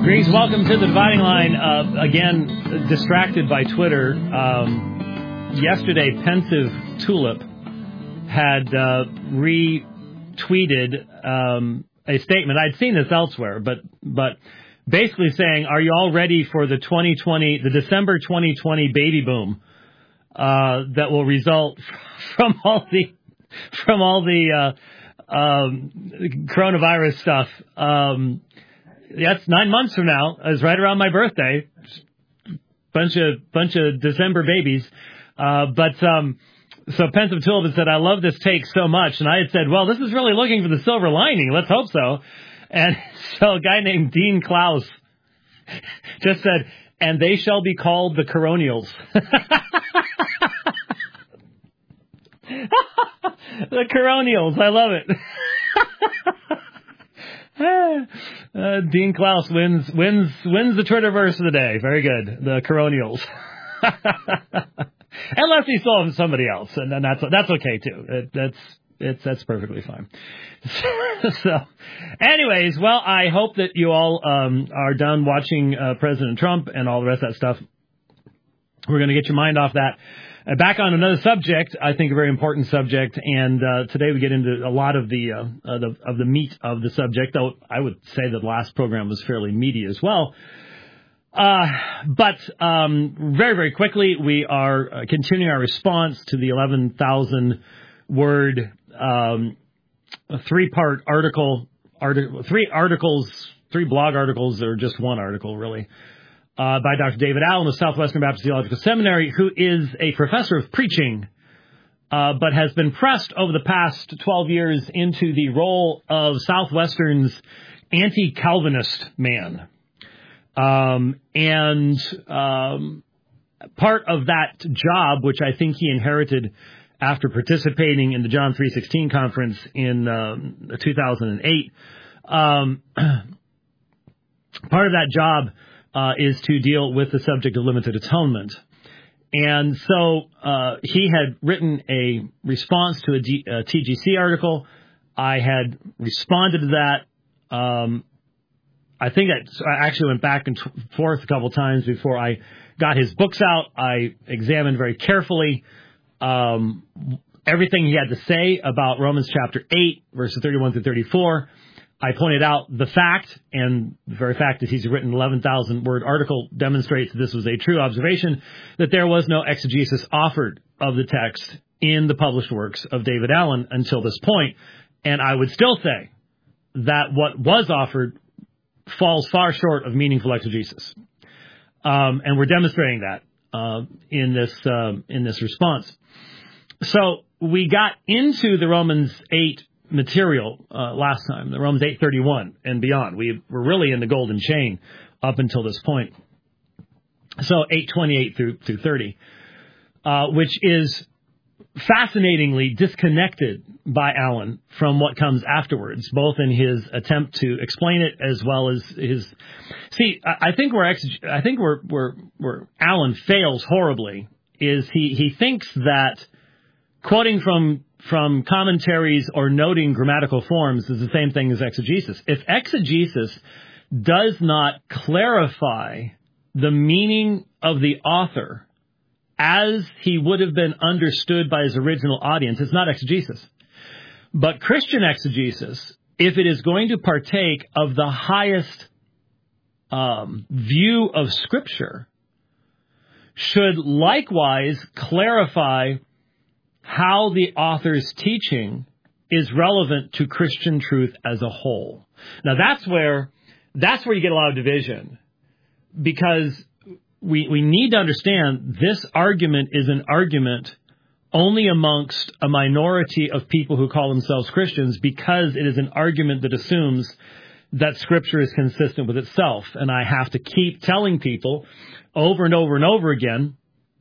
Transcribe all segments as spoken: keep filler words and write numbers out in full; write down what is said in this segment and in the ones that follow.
Greetings, welcome to the Dividing Line. Uh, again, distracted by Twitter. Um, yesterday, Pensive Tulip had uh, retweeted um, a statement. I'd seen this elsewhere, but but basically saying, "Are you all ready for the twenty twenty, the December twenty twenty baby boom uh, that will result from all the from all the uh, um, coronavirus stuff?" Um, That's nine months from now. It's right around my birthday. Bunch of bunch of December babies. Uh, but um, so Pensive Tulip had said, "I love this take so much," and I had said, "Well, this is really looking for the silver lining. Let's hope so." And so a guy named Dean Klaus just said, "And they shall be called the Coronials." The Coronials. I love it. Uh, Dean Klaus wins wins wins the Twitterverse of the day. Very good. The Coronials. Unless he stole from somebody else, and then that's that's okay too. It, that's it's that's perfectly fine. So, anyways, well, I hope that you all um, are done watching uh, President Trump and all the rest of that stuff. We're going to get your mind off that. Uh, back on another subject, I think a very important subject, and uh, today we get into a lot of the, uh, uh, the of the meat of the subject, though I would say that the last program was fairly meaty as well. Uh, but um, very, very quickly, we are uh, continuing our response to the eleven thousand word um, three-part article, article, three articles, three blog articles, or just one article, really. Uh, by Doctor David Allen of Southwestern Baptist Theological Seminary, who is a professor of preaching, uh, but has been pressed over the past twelve years into the role of Southwestern's anti-Calvinist man. Um, and um, part of that job, which I think he inherited after participating in the John three sixteen conference in um, two thousand eight, um, part of that job Uh, is to deal with the subject of limited atonement. And so uh, he had written a response to a, D, a T G C article. I had responded to that. Um, I think I, I actually went back and forth a couple times before I got his books out. I examined very carefully um, everything he had to say about Romans chapter eight, verses thirty-one through thirty-four. I pointed out the fact, and the very fact that he's written an eleven thousand word article demonstrates that this was a true observation, that there was no exegesis offered of the text in the published works of David Allen until this point. And I would still say that what was offered falls far short of meaningful exegesis. Um, and we're demonstrating that uh, in this uh, in this response. So we got into the Romans eight material uh, last time, the Romans eight thirty-one and beyond. We were really in the golden chain up until this point. So eight twenty-eight through through thirty, uh, which is fascinatingly disconnected by Allen from what comes afterwards, both in his attempt to explain it as well as his. See, I, I think where ex- I think where where where Allen fails horribly is he he thinks that quoting from from commentaries or noting grammatical forms is the same thing as exegesis. If exegesis does not clarify the meaning of the author as he would have been understood by his original audience, it's not exegesis. But Christian exegesis, if it is going to partake of the highest um, view of Scripture, should likewise clarify how the author's teaching is relevant to Christian truth as a whole. Now, that's where that's where you get a lot of division, because we we need to understand this argument is an argument only amongst a minority of people who call themselves Christians, because it is an argument that assumes that Scripture is consistent with itself. And I have to keep telling people over and over and over again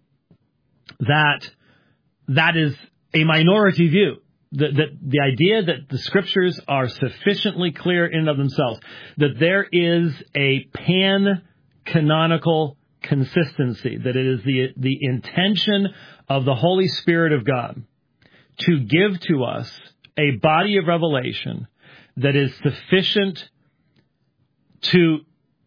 that that is a minority view. That, that the idea that the Scriptures are sufficiently clear in and of themselves, that there is a pan-canonical consistency, that it is the the intention of the Holy Spirit of God to give to us a body of revelation that is sufficient to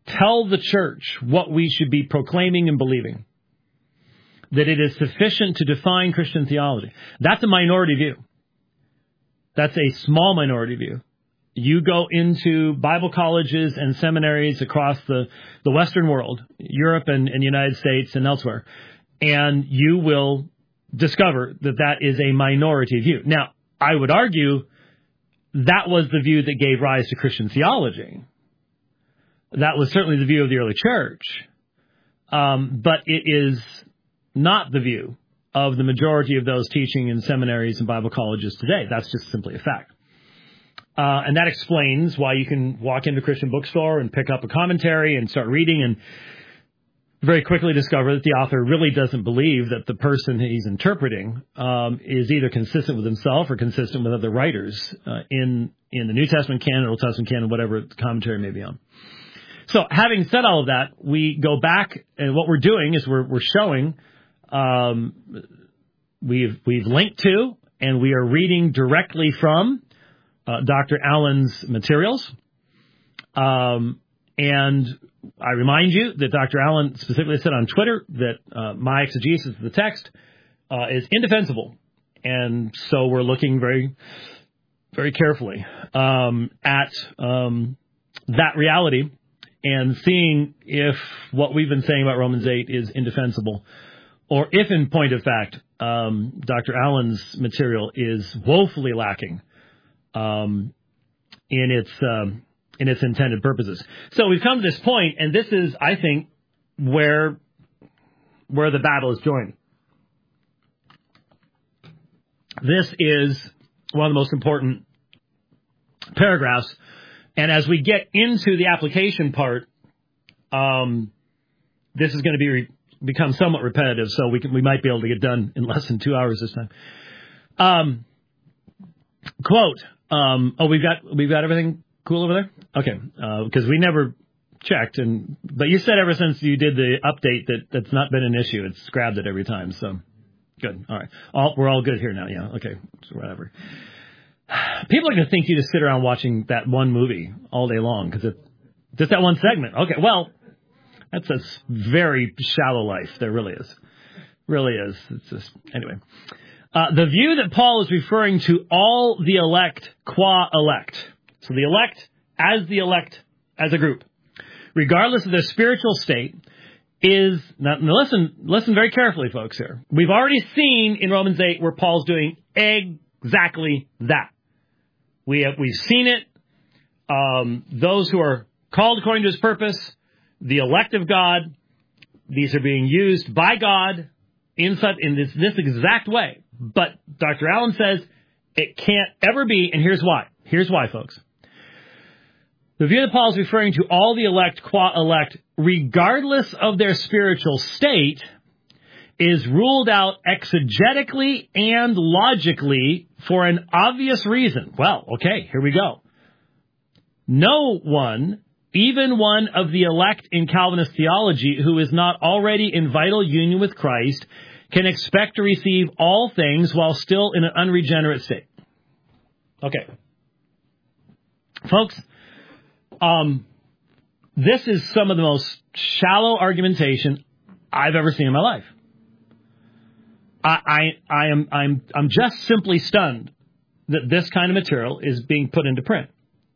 tell the church what we should be proclaiming and believing, that it is sufficient to define Christian theology. That's a minority view. That's a small minority view. You go into Bible colleges and seminaries across the, the Western world, Europe and, and United States and elsewhere, and you will discover that that is a minority view. Now, I would argue that was the view that gave rise to Christian theology. That was certainly the view of the early church. Um, but it is not the view of the majority of those teaching in seminaries and Bible colleges today. That's just simply a fact. Uh, and that explains why you can walk into a Christian bookstore and pick up a commentary and start reading and very quickly discover that the author really doesn't believe that the person he's interpreting um, is either consistent with himself or consistent with other writers uh, in in the New Testament canon, Old Testament canon, whatever the commentary may be on. So having said all of that, we go back, and what we're doing is we're we're showing um, we've we've linked to and we are reading directly from uh, Doctor Allen's materials. Um, and I remind you that Doctor Allen specifically said on Twitter that uh, my exegesis of the text uh, is indefensible. And so we're looking very, very carefully um, at um, that reality and seeing if what we've been saying about Romans eight is indefensible, or if, in point of fact, um, Doctor Allen's material is woefully lacking um, in its um, in its intended purposes. So we've come to this point, and this is, I think, where where the battle is joined. This is one of the most important paragraphs, and as we get into the application part, um, this is going to be re- become somewhat repetitive, so we can, we might be able to get done in less than two hours this time. Um, quote. Um, oh, we've got we've got everything cool over there? Okay, because uh, we never checked, and but you said ever since you did the update that that's not been an issue. It's grabbed it every time, so good. All right, all, we're all good here now. Yeah, okay, so whatever. People are going to think you just sit around watching that one movie all day long because it's just that one segment. Okay, well, that's a very shallow life. There really is, really is. It's just anyway. Uh, the view that Paul is referring to all the elect qua elect. So the elect as the elect as a group, regardless of their spiritual state, is, now, now listen, listen very carefully, folks, here. We've already seen in Romans eight where Paul's doing exactly that. We have, we've seen it. Um, those who are called according to his purpose, the elect of God, these are being used by God in such, in this, this exact way. But Doctor Allen says it can't ever be, and here's why. Here's why, folks. The view that Paul is referring to all the elect qua elect, regardless of their spiritual state, is ruled out exegetically and logically for an obvious reason. Well, okay, here we go. No one, even one of the elect in Calvinist theology who is not already in vital union with Christ, can expect to receive all things while still in an unregenerate state. Okay. Folks, um, this is some of the most shallow argumentation I've ever seen in my life. I, I, I am, I'm, I'm just simply stunned that this kind of material is being put into print.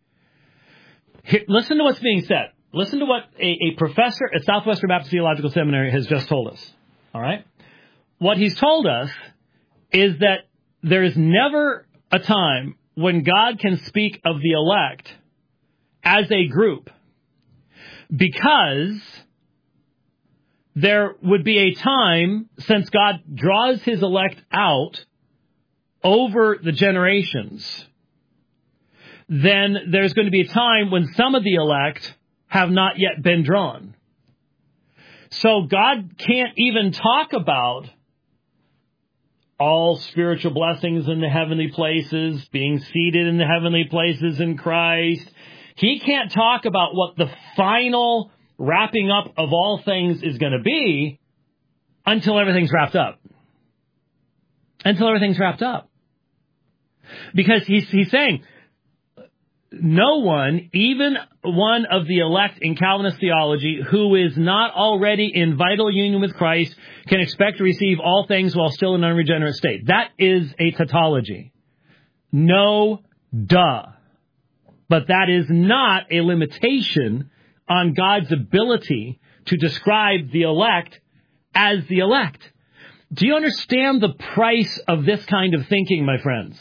Here, listen to what's being said. Listen to what a, a professor at Southwestern Baptist Theological Seminary has just told us. All right? What he's told us is that there is never a time when God can speak of the elect as a group, because there would be a time, since God draws his elect out over the generations, then there's going to be a time when some of the elect have not yet been drawn. So God can't even talk about all spiritual blessings in the heavenly places, being seated in the heavenly places in Christ. He can't talk about what the final wrapping up of all things is going to be until everything's wrapped up. Until everything's wrapped up. Because he's, he's saying, no one, even one of the elect in Calvinist theology, who is not already in vital union with Christ, can expect to receive all things while still in an unregenerate state. That is a tautology. No, duh. But that is not a limitation on God's ability to describe the elect as the elect. Do you understand the price of this kind of thinking, my friends?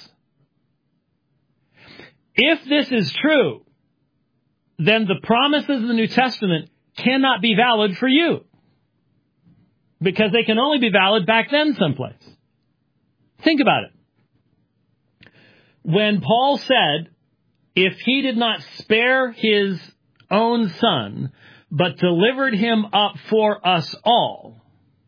If this is true, then the promises of the New Testament cannot be valid for you, because they can only be valid back then someplace. Think about it. When Paul said, if he did not spare his own son, but delivered him up for us all,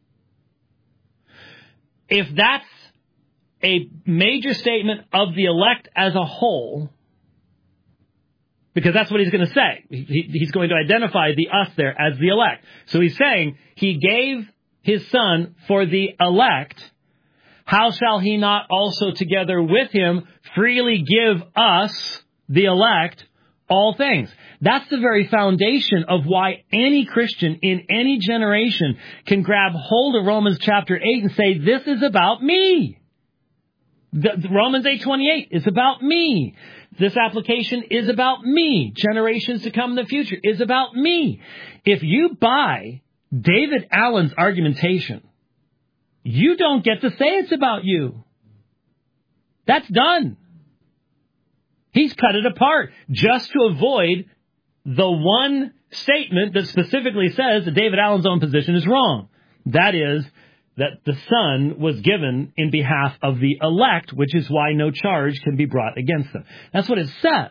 if that's a major statement of the elect as a whole, because that's what he's going to say. He, he's going to identify the us there as the elect. So he's saying he gave his son for the elect. How shall he not also together with him freely give us, the elect, all things? That's the very foundation of why any Christian in any generation can grab hold of Romans chapter eight and say, this is about me. The, the Romans eight twenty-eight is about me. This application is about me. Generations to come in the future is about me. If you buy David Allen's argumentation, you don't get to say it's about you. That's done. He's cut it apart just to avoid the one statement that specifically says that David Allen's own position is wrong. That is, that the Son was given in behalf of the elect, which is why no charge can be brought against them. That's what it says.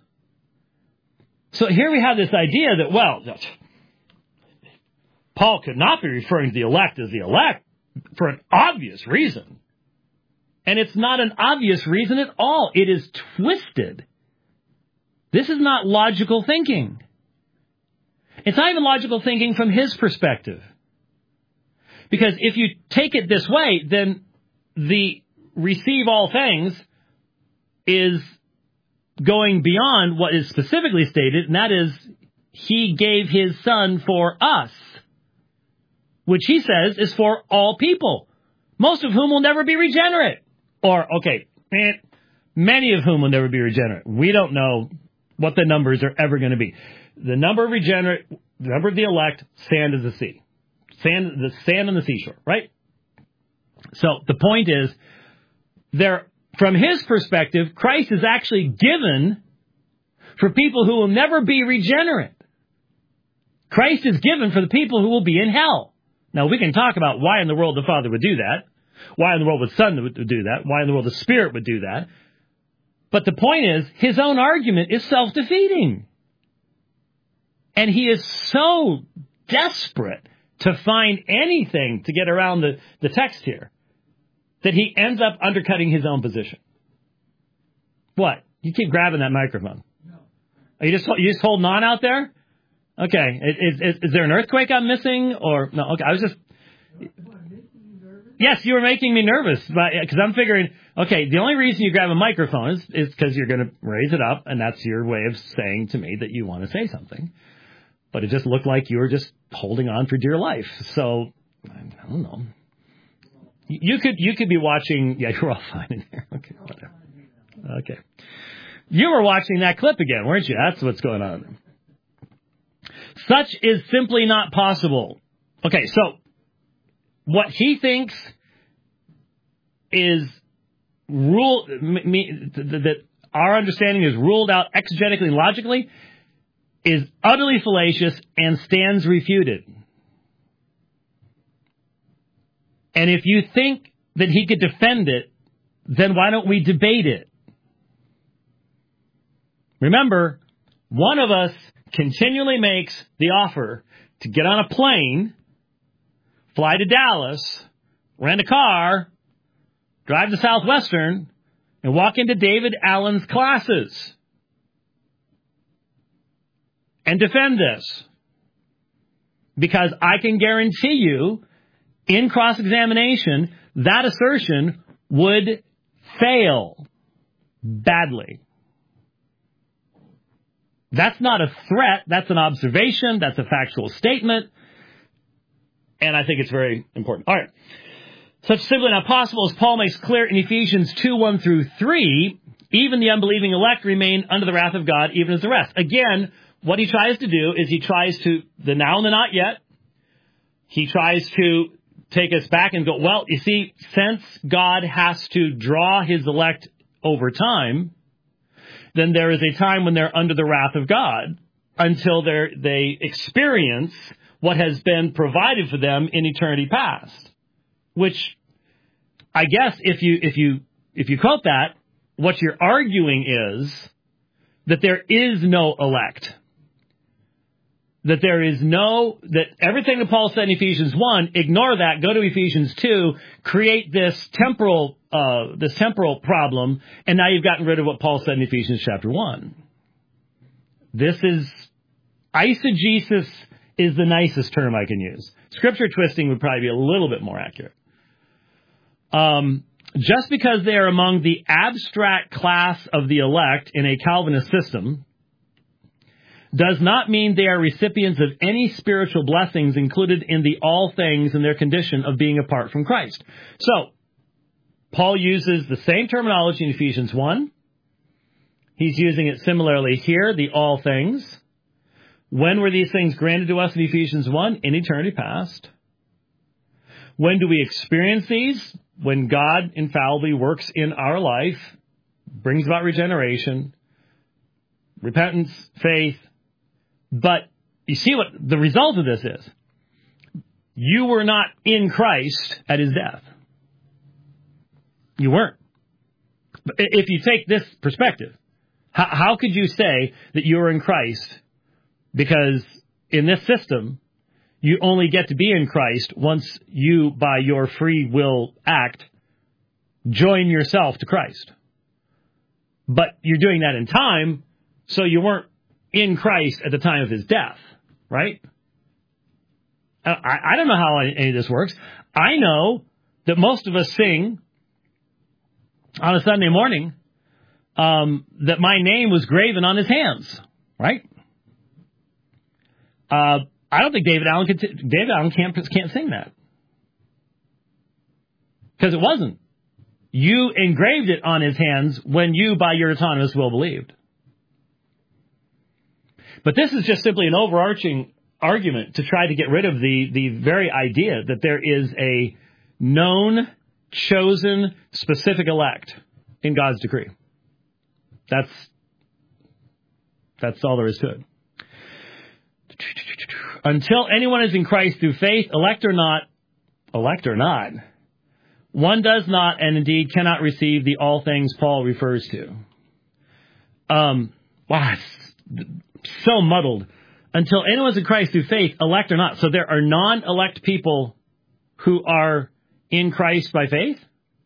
So here we have this idea that, well, Paul could not be referring to the elect as the elect for an obvious reason. And it's not an obvious reason at all. It is twisted. This is not logical thinking. It's not even logical thinking from his perspective. Because if you take it this way, then the receive all things is going beyond what is specifically stated, and that is, he gave his son for us, which he says is for all people, most of whom will never be regenerate. Or, okay, many of whom will never be regenerate. We don't know what the numbers are ever going to be. The number of regenerate, the number of the elect, sand is the sea. Sand, the sand on the seashore, right? So the point is, there, from his perspective, Christ is actually given for people who will never be regenerate. Christ is given for the people who will be in hell. Now, we can talk about why in the world the Father would do that, why in the world the Son would do that, why in the world the Spirit would do that. But the point is, his own argument is self-defeating. And he is so desperate to find anything to get around the, the text here, that he ends up undercutting his own position. What? You keep grabbing that microphone. No. Are you just you just holding on out there? Okay. Is, is, is there an earthquake I'm missing? Or no? Okay. I was just. Yes, you were making me nervous, because I'm figuring, okay, the only reason you grab a microphone is is because you're going to raise it up, and that's your way of saying to me that you want to say something. But it just looked like you were just holding on for dear life. So, I don't know. You could you could be watching... Yeah, you're all fine in here. Okay, whatever. Okay. You were watching that clip again, weren't you? That's what's going on. Such is simply not possible. Okay, so what he thinks is rule that our understanding is ruled out exegetically and logically is utterly fallacious and stands refuted. And if you think that he could defend it, then why don't we debate it? Remember, one of us continually makes the offer to get on a plane, fly to Dallas, rent a car, drive to Southwestern, and walk into David Allen's classes and defend this. Because I can guarantee you, in cross-examination, that assertion would fail badly. That's not a threat. That's an observation. That's a factual statement. And I think it's very important. All right. Such simply not possible, as Paul makes clear in Ephesians two, one through three, even the unbelieving elect remain under the wrath of God, even as the rest. Again, what he tries to do is he tries to, the now and the not yet, he tries to take us back and go, well, you see, since God has to draw his elect over time, then there is a time when they're under the wrath of God until they they experience what has been provided for them in eternity past. Which, I guess, if you if you if you quote that, what you're arguing is that there is no elect. That there is no, that everything that Paul said in Ephesians one, ignore that, go to Ephesians two, create this temporal, uh, this temporal problem, and now you've gotten rid of what Paul said in Ephesians chapter one. This is, eisegesis is the nicest term I can use. Scripture twisting would probably be a little bit more accurate. Um, just because they are among the abstract class of the elect in a Calvinist system, does not mean they are recipients of any spiritual blessings included in the all things in their condition of being apart from Christ. So, Paul uses the same terminology in Ephesians one. He's using it similarly here, the all things. When were these things granted to us in Ephesians one? In eternity past. When do we experience these? When God infallibly works in our life, brings about regeneration, repentance, faith. But you see what the result of this is. You were not in Christ at his death. You weren't. If you take this perspective, how, how could you say that you were in Christ? Because in this system, you only get to be in Christ once you, by your free will act, join yourself to Christ. But you're doing that in time, so you weren't in Christ at the time of his death, right? I, I don't know how any of this works. I know that most of us sing on a Sunday morning um, that my name was graven on his hands, right? Uh, I don't think David Allen could, David Allen can't, can't sing that. Because it wasn't. You engraved it on his hands when you, by your autonomous will, believed. But this is just simply an overarching argument to try to get rid of the, the very idea that there is a known, chosen, specific elect in God's decree. That's, that's all there is to it. Until anyone is in Christ through faith, elect or not, elect or not, one does not and indeed cannot receive the all things Paul refers to. Um, wow, it's so muddled. Until anyone's in Christ through faith, elect or not. So there are non-elect people who are in Christ by faith?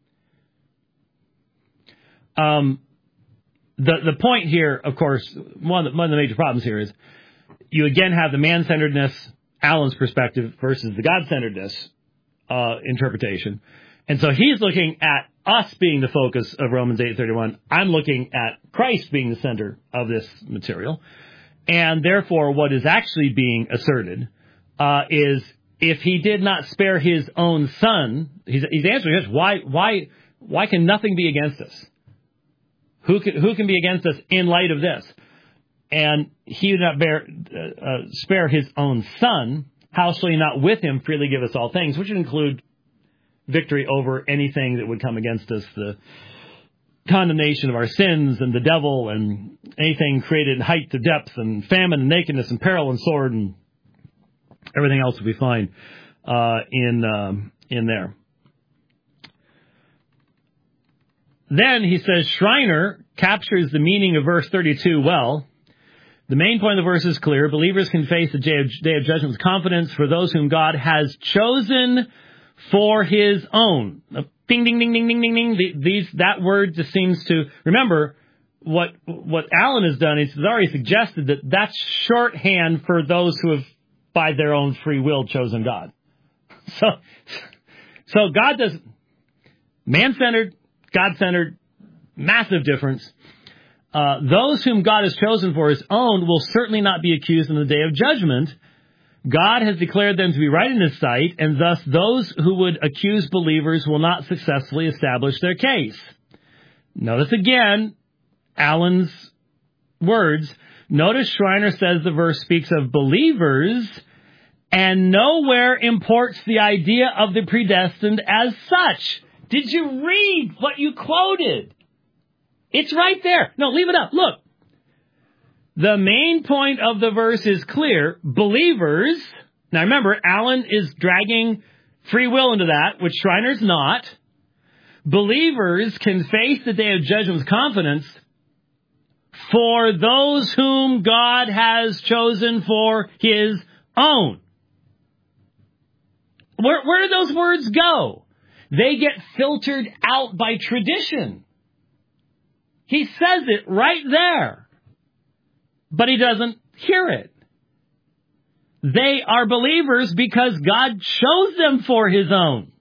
Um, the the point here, of course, one of the, one of the major problems here is you again have the man-centeredness, Allen's perspective, versus the God-centeredness uh, interpretation. And so he's looking at us being the focus of Romans eight thirty-one. I'm looking at Christ being the center of this material. And therefore, what is actually being asserted uh, is if he did not spare his own son, he's, he's answering this, why, why, why can nothing be against us? Who can, who can be against us in light of this? And he did not bear, uh, uh, spare his own son. How shall he not with him freely give us all things, which would include victory over anything that would come against us, the condemnation of our sins and the devil and anything created in height to depth and famine and nakedness and peril and sword and everything else we find uh, in um, in there. Then he says Schreiner captures the meaning of verse thirty-two well. The main point of the verse is clear. Believers can face the day of, day of judgment with confidence for those whom God has chosen for his own. Ding, ding, ding, ding, ding, ding, ding. These, that word just seems to, remember, what what Allen has done is he's already suggested that that's shorthand for those who have, by their own free will, chosen God. So, so God does, man-centered, God-centered, massive difference. uh, those whom God has chosen for his own will certainly not be accused in the day of judgment. God has declared them to be right in his sight, and thus those who would accuse believers will not successfully establish their case. Notice again Alan's words. Notice Schreiner says the verse speaks of believers and nowhere imports the idea of the predestined as such. Did you read what you quoted? It's right there. No, leave it up. Look. The main point of the verse is clear. Believers, now remember, Alan is dragging free will into that, which Schreiner's not. Believers can face the day of judgment with confidence for those whom God has chosen for his own. Where, where do those words go? They get filtered out by tradition. He says it right there. But he doesn't hear it. They are believers because God chose them for his own.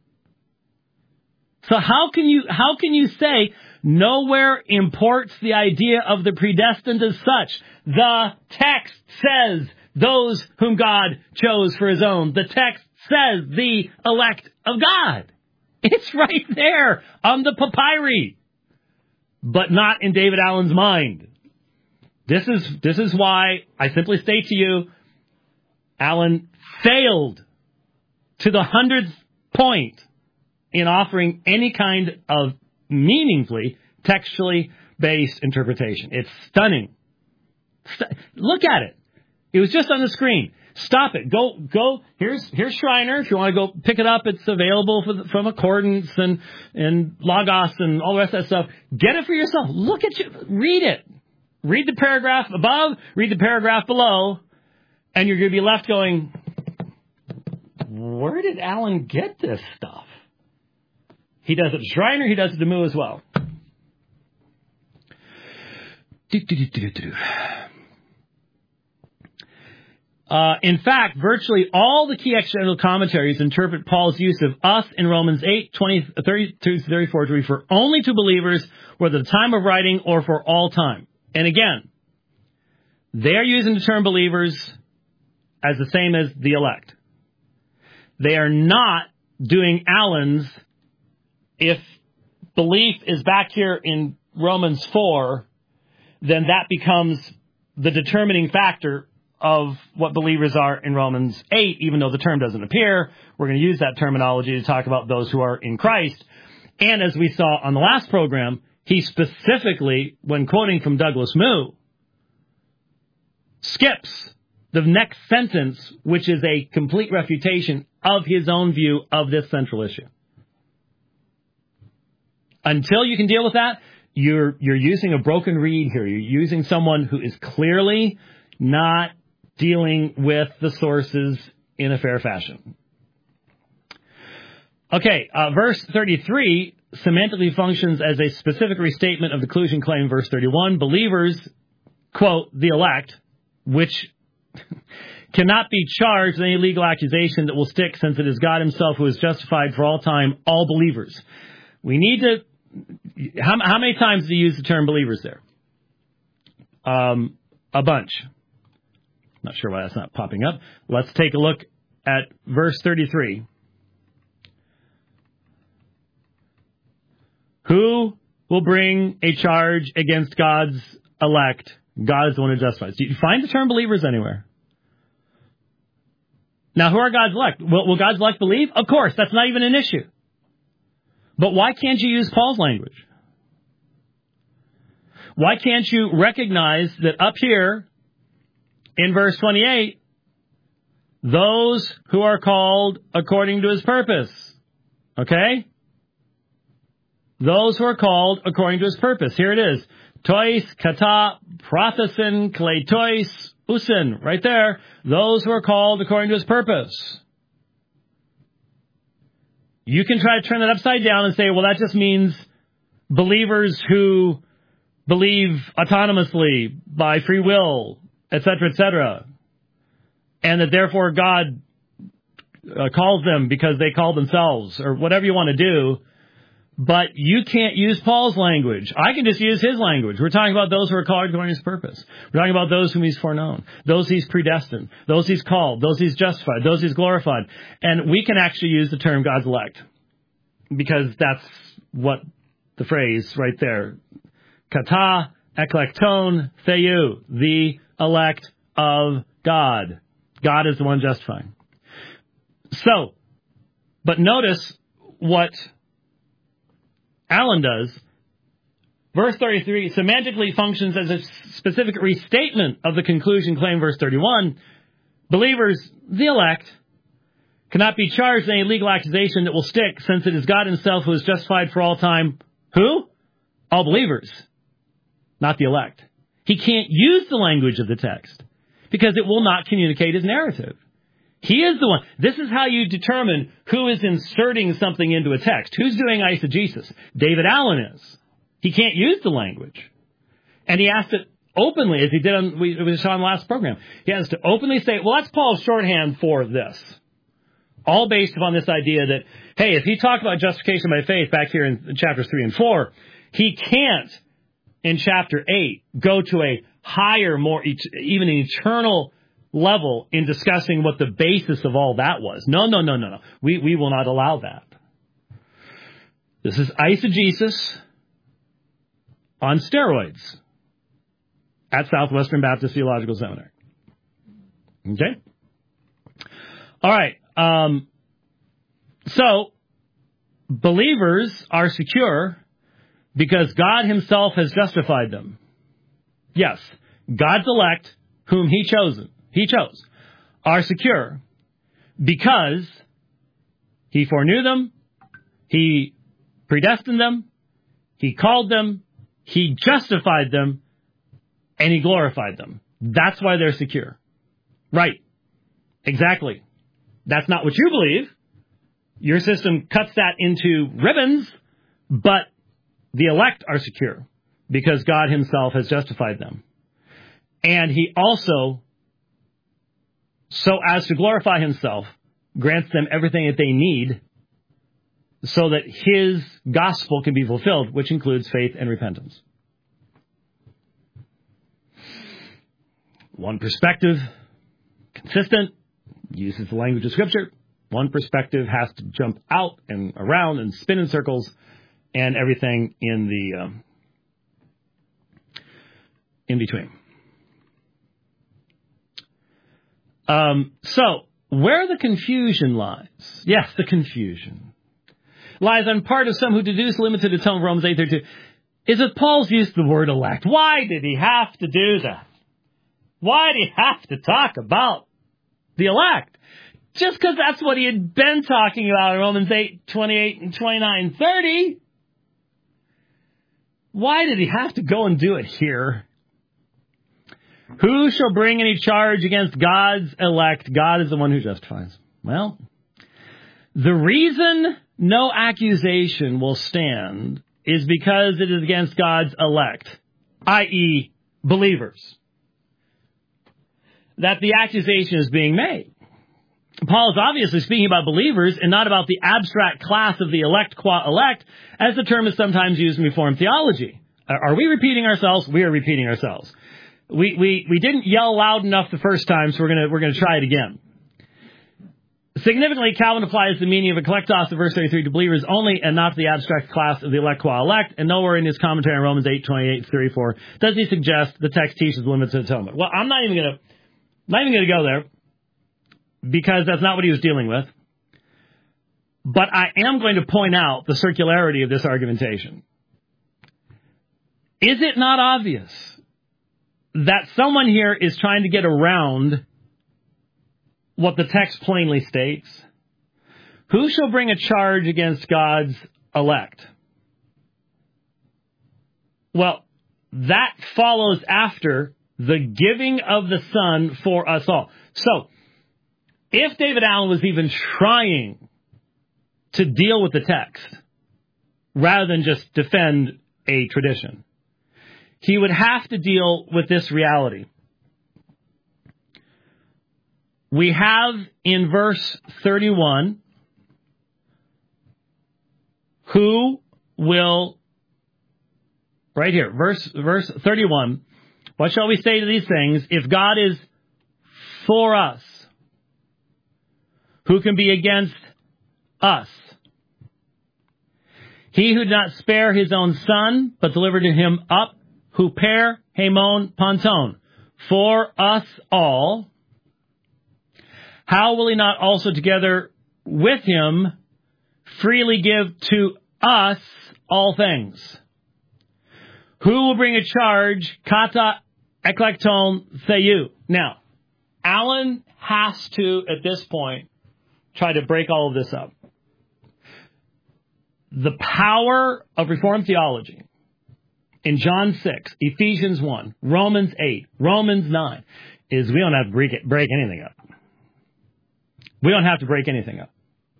So how can you, how can you say nowhere imports the idea of the predestined as such? The text says those whom God chose for his own. The text says the elect of God. It's right there on the papyri, but not in David Allen's mind. This is this is why I simply state to you, Allen failed to the hundredth point in offering any kind of meaningfully textually based interpretation. It's stunning. St- Look at it. It was just on the screen. Stop it. Go, go. Here's, here's Schreiner. If you want to go pick it up, it's available for the, from Accordance and, and Logos and all the rest of that stuff. Get it for yourself. Look at you. Read it. Read the paragraph above, read the paragraph below, and you're going to be left going, where did Allen get this stuff? He does it to Schreiner, he does it to Moo as well. Uh, in fact, virtually all the key exegetical commentaries interpret Paul's use of us in Romans eight, twenty, thirty-two to thirty-four to refer only to believers, whether the time of writing or for all time. And again, they are using the term believers as the same as the elect. They are not doing Allen's, if belief is back here in Romans four, then that becomes the determining factor of what believers are in Romans eight, even though the term doesn't appear. We're going to use that terminology to talk about those who are in Christ. And as we saw on the last program, he specifically, when quoting from Douglas Moo, skips the next sentence, which is a complete refutation of his own view of this central issue. Until you can deal with that, you're you're using a broken reed here. You're using someone who is clearly not dealing with the sources in a fair fashion. Okay, uh, verse thirty-three semantically functions as a specific restatement of the collusion claim. Verse thirty-one, believers, quote, the elect, which cannot be charged with any legal accusation that will stick, since it is God himself who has justified for all time all believers. We need to, how, how many times do you use the term believers there? Um, a bunch. Not sure why that's not popping up. Let's take a look at verse thirty-three. Who will bring a charge against God's elect? God is the one who justifies. Do you find the term believers anywhere? Now, who are God's elect? Will, will God's elect believe? Of course, that's not even an issue. But why can't you use Paul's language? Why can't you recognize that up here in verse twenty-eight, those who are called according to his purpose, okay? Those who are called according to his purpose. Here it is. Tois, kata, prophesin, kleitois, usin. Right there. Those who are called according to his purpose. You can try to turn that upside down and say, well, that just means believers who believe autonomously by free will, et cetera, et cetera. And that therefore God uh, calls them because they call themselves, or whatever you want to do. But you can't use Paul's language. I can just use his language. We're talking about those who are called according to his purpose. We're talking about those whom he's foreknown, those he's predestined, those he's called, those he's justified, those he's glorified. And we can actually use the term God's elect, because that's what the phrase right there, kata eklekton theou, the elect of God. God is the one justifying. So, but notice what Allen does. Verse thirty-three semantically functions as a specific restatement of the conclusion claimed verse thirty-one. Believers, the elect, cannot be charged with any legal accusation that will stick, since it is God himself who is justified for all time. Who? All believers, not the elect. He can't use the language of the text because it will not communicate his narrative. He is the one. This is how you determine who is inserting something into a text. Who's doing eisegesis? David Allen is. He can't use the language. And he has to openly, as he did on, we, we saw in the last program, he has to openly say, well, that's Paul's shorthand for this. All based upon this idea that, hey, if he talked about justification by faith back here in, in chapters three and four, he can't, in chapter eight, go to a higher, more, even an eternal level in discussing what the basis of all that was. No, no, no, no, no. We, we will not allow that. This is eisegesis on steroids at Southwestern Baptist Theological Seminary. Okay? All right. Um, so, believers are secure because God himself has justified them. Yes, God's elect, whom he chosen, he chose, are secure because he foreknew them, he predestined them, he called them, he justified them, and he glorified them. That's why they're secure. Right. Exactly. That's not what you believe. Your system cuts that into ribbons, but the elect are secure because God himself has justified them. And he also, so as to glorify himself, grants them everything that they need so that his gospel can be fulfilled, which includes faith and repentance. One perspective, consistent, uses the language of Scripture. One perspective has to jump out and around and spin in circles, and everything in the um, in between. Um, so, where the confusion lies, yes, the confusion, lies on part of some who deduce limited atonement of Romans eight thirty-two, is that Paul's use of the word elect. Why did he have to do that? Why did he have to talk about the elect? Just because that's what he had been talking about in Romans eight twenty-eight and twenty-nine thirty. Why did he have to go and do it here? Who shall bring any charge against God's elect? God is the one who justifies. Well, the reason no accusation will stand is because it is against God's elect, that is, believers, that the accusation is being made. Paul is obviously speaking about believers and not about the abstract class of the elect qua elect, as the term is sometimes used in Reformed theology. Are we repeating ourselves? We are repeating ourselves. We we we didn't yell loud enough the first time, so we're gonna we're gonna try it again. Significantly, Calvin applies the meaning of eklektos of verse thirty-three to believers only, and not to the abstract class of the elect qua elect. And nowhere in his commentary on Romans eight twenty-eight thirty-four does he suggest the text teaches limited atonement. Well, I'm not even gonna not even gonna go there, because that's not what he was dealing with. But I am going to point out the circularity of this argumentation. Is it not obvious that someone here is trying to get around what the text plainly states? Who shall bring a charge against God's elect? Well, that follows after the giving of the Son for us all. So, if David Allen was even trying to deal with the text, rather than just defend a tradition, he would have to deal with this reality. We have in verse thirty-one, who will, right here, verse verse thirty-one, what shall we say to these things? If God is for us, who can be against us? He who did not spare his own son, but delivered him up, huper hemon panton, for us all, how will he not also together with him freely give to us all things? Who will bring a charge? Kata eklekton theou. Now, Alan has to, at this point, try to break all of this up. The power of Reformed theology in John six, Ephesians one, Romans eight, Romans nine, is we don't have to break, it, break anything up. We don't have to break anything up.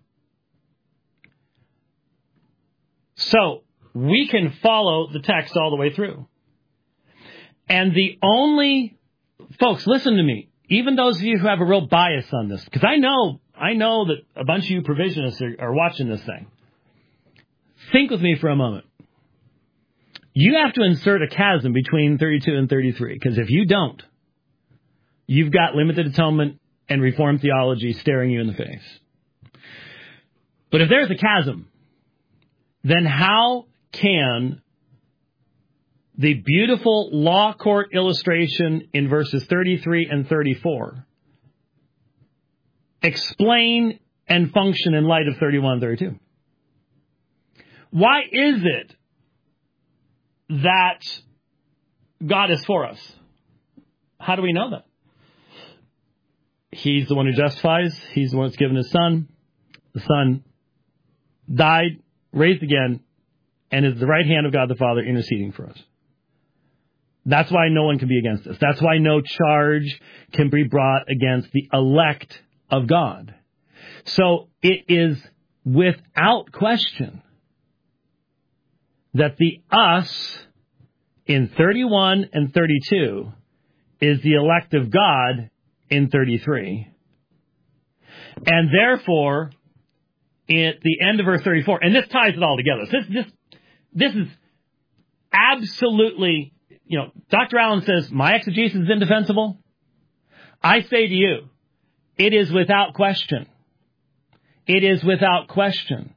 So, we can follow the text all the way through. And the only, folks, listen to me, even those of you who have a real bias on this, because I know, I know that a bunch of you provisionists are, are watching this thing. Think with me for a moment. You have to insert a chasm between thirty-two and thirty-three, because if you don't, you've got limited atonement and Reformed theology staring you in the face. But if there's a chasm, then how can the beautiful law court illustration in verses thirty-three and thirty-four explain and function in light of thirty-one and thirty-two? Why is it that God is for us? How do we know that? He's the one who justifies. He's the one that's given his son. The son died, raised again, and is the right hand of God the Father interceding for us. That's why no one can be against us. That's why no charge can be brought against the elect of God. So it is without question that the us in thirty-one and thirty-two is the elect of God in thirty-three. And therefore, at the end of verse thirty-four, and this ties it all together. This, this, this is absolutely, you know, Doctor Allen says, my exegesis is indefensible. I say to you, it is without question. It is without question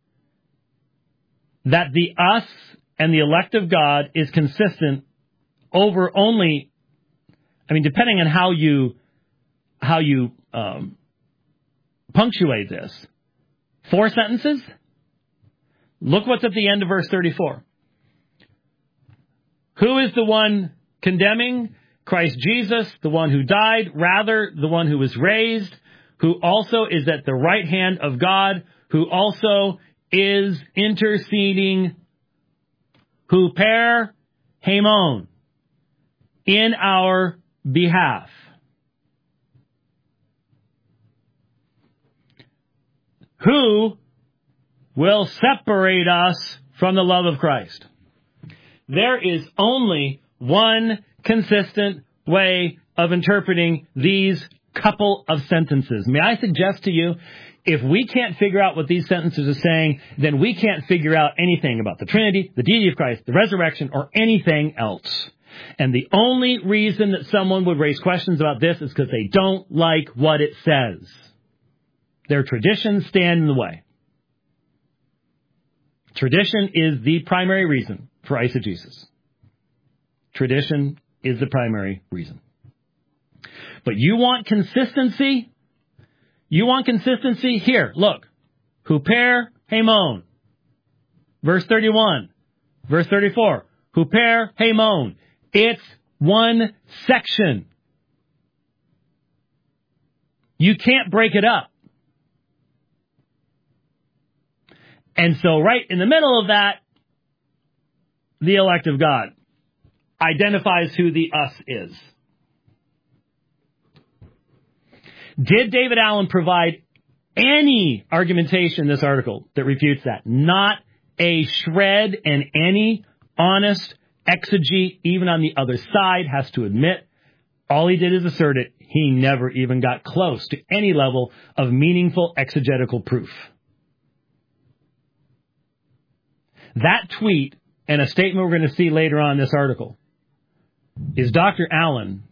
that the us and the elect of God is consistent over only, I mean, depending on how you, how you um, punctuate this, four sentences. Look what's at the end of verse thirty-four. Who is the one condemning? Christ Jesus, the one who died, rather the one who was raised, who also is at the right hand of God, who also is interceding, huper hemon, in our behalf. Who will separate us from the love of Christ? There is only one consistent way of interpreting these couple of sentences. May I suggest to you, if we can't figure out what these sentences are saying, then we can't figure out anything about the Trinity, the deity of Christ, the resurrection, or anything else. And the only reason that someone would raise questions about this is because they don't like what it says. Their traditions stand in the way. Tradition is the primary reason for eisegesis. Tradition is the primary reason. But you want consistency? You want consistency? Here, look. Huper hemon. Verse thirty-one. Verse thirty-four. Huper hemon. It's one section. You can't break it up. And so right in the middle of that, the elect of God identifies who the us is. Did David Allen provide any argumentation in this article that refutes that? Not a shred, and any honest exegete, even on the other side, has to admit, all he did is assert it. He never even got close to any level of meaningful exegetical proof. That tweet and a statement we're going to see later on in this article is Doctor Allen.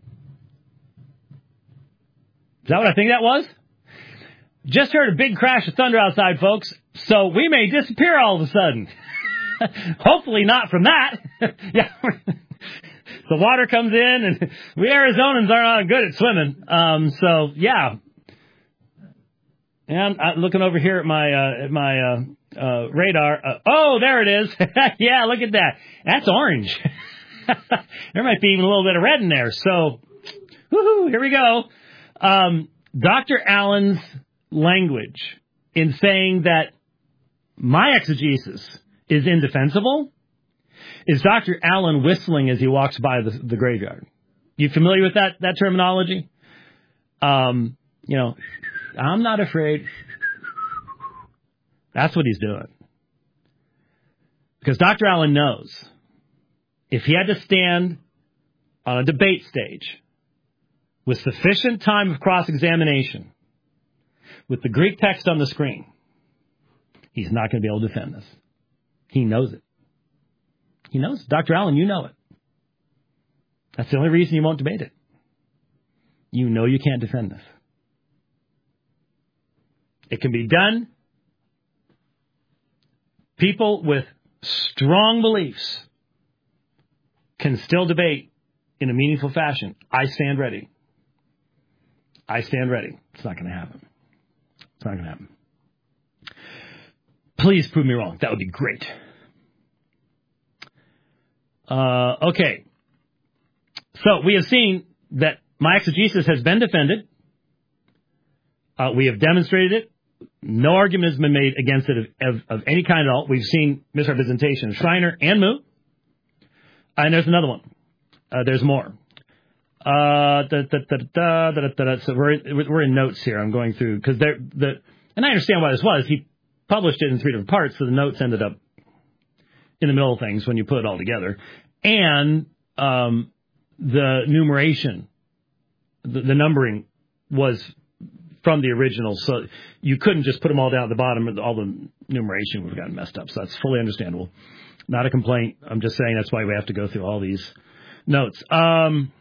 Is that what I think that was? Just heard a big crash of thunder outside, folks, so we may disappear all of a sudden. Hopefully not from that. Yeah, the water comes in, and we Arizonans aren't good at swimming. Um, so, yeah. And I'm looking over here at my uh, at my uh, uh, radar. Uh, oh, there it is. Yeah, look at that. That's orange. There might be even a little bit of red in there. So, woohoo, here we go. Um, Doctor Allen's language in saying that my exegesis is indefensible is Doctor Allen whistling as he walks by the, the graveyard. You familiar with that, that terminology? Um, you know, I'm not afraid. That's what he's doing. Because Doctor Allen knows if he had to stand on a debate stage with sufficient time of cross-examination with the Greek text on the screen, he's not going to be able to defend this. He knows it. He knows it. Doctor Allen, you know it. That's the only reason you won't debate it. You know you can't defend this. It can be done. People with strong beliefs can still debate in a meaningful fashion. I stand ready. I stand ready. It's not going to happen. It's not going to happen. Please prove me wrong. That would be great. Uh, okay. So we have seen that my exegesis has been defended. Uh, we have demonstrated it. No argument has been made against it of, of, of any kind at all. We've seen misrepresentation of Schreiner and Moo. And there's another one. Uh, there's more. Uh, da, da, da, da, da, da, da. So we're we're in notes here. I'm going through because they're the and I understand why this was. He published it in three different parts, so the notes ended up in the middle of things when you put it all together, and um, the numeration, the, the numbering was from the original, so you couldn't just put them all down at the bottom. All the numeration would have gotten messed up, so that's fully understandable. Not a complaint. I'm just saying that's why we have to go through all these notes. Um,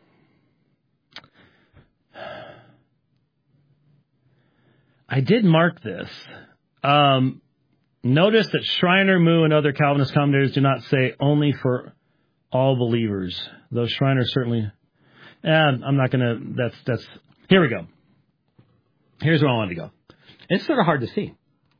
I did mark this. Um, notice that Schreiner, Moo, and other Calvinist commentators do not say only for all believers. Though Schreiner certainly... Eh, I'm not going to... That's... that's. Here we go. Here's where I wanted to go. It's sort of hard to see.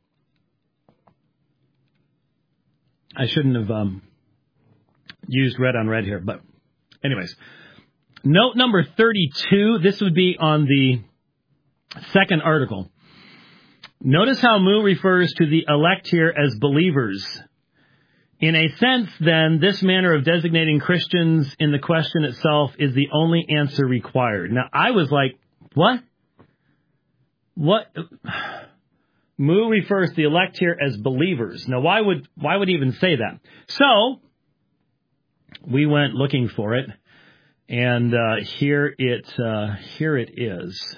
I shouldn't have um, used red on red here, but anyways. Note number thirty-two. This would be on the second article. Notice how Moo refers to the elect here as believers. In a sense, then, this manner of designating Christians in the question itself is the only answer required. Now, I was like, what? What? Moo refers to the elect here as believers. Now, why would why would he even say that? So, we went looking for it, and uh, here it uh, here it is.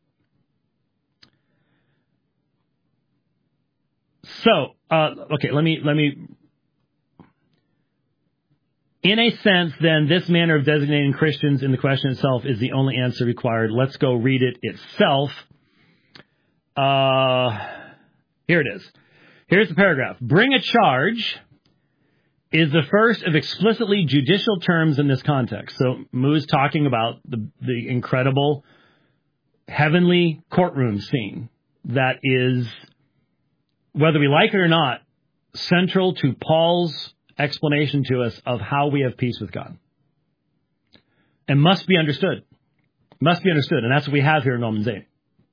So, uh, okay, let me, let me, in a sense, then, this manner of designating Christians in the question itself is the only answer required. Let's go read it itself. Uh, here it is. Here's the paragraph. Bring a charge is the first of explicitly judicial terms in this context. So, Moo is talking about the, the incredible heavenly courtroom scene that is, whether we like it or not, central to Paul's explanation to us of how we have peace with God. And must be understood. Must be understood. And that's what we have here in Romans eight.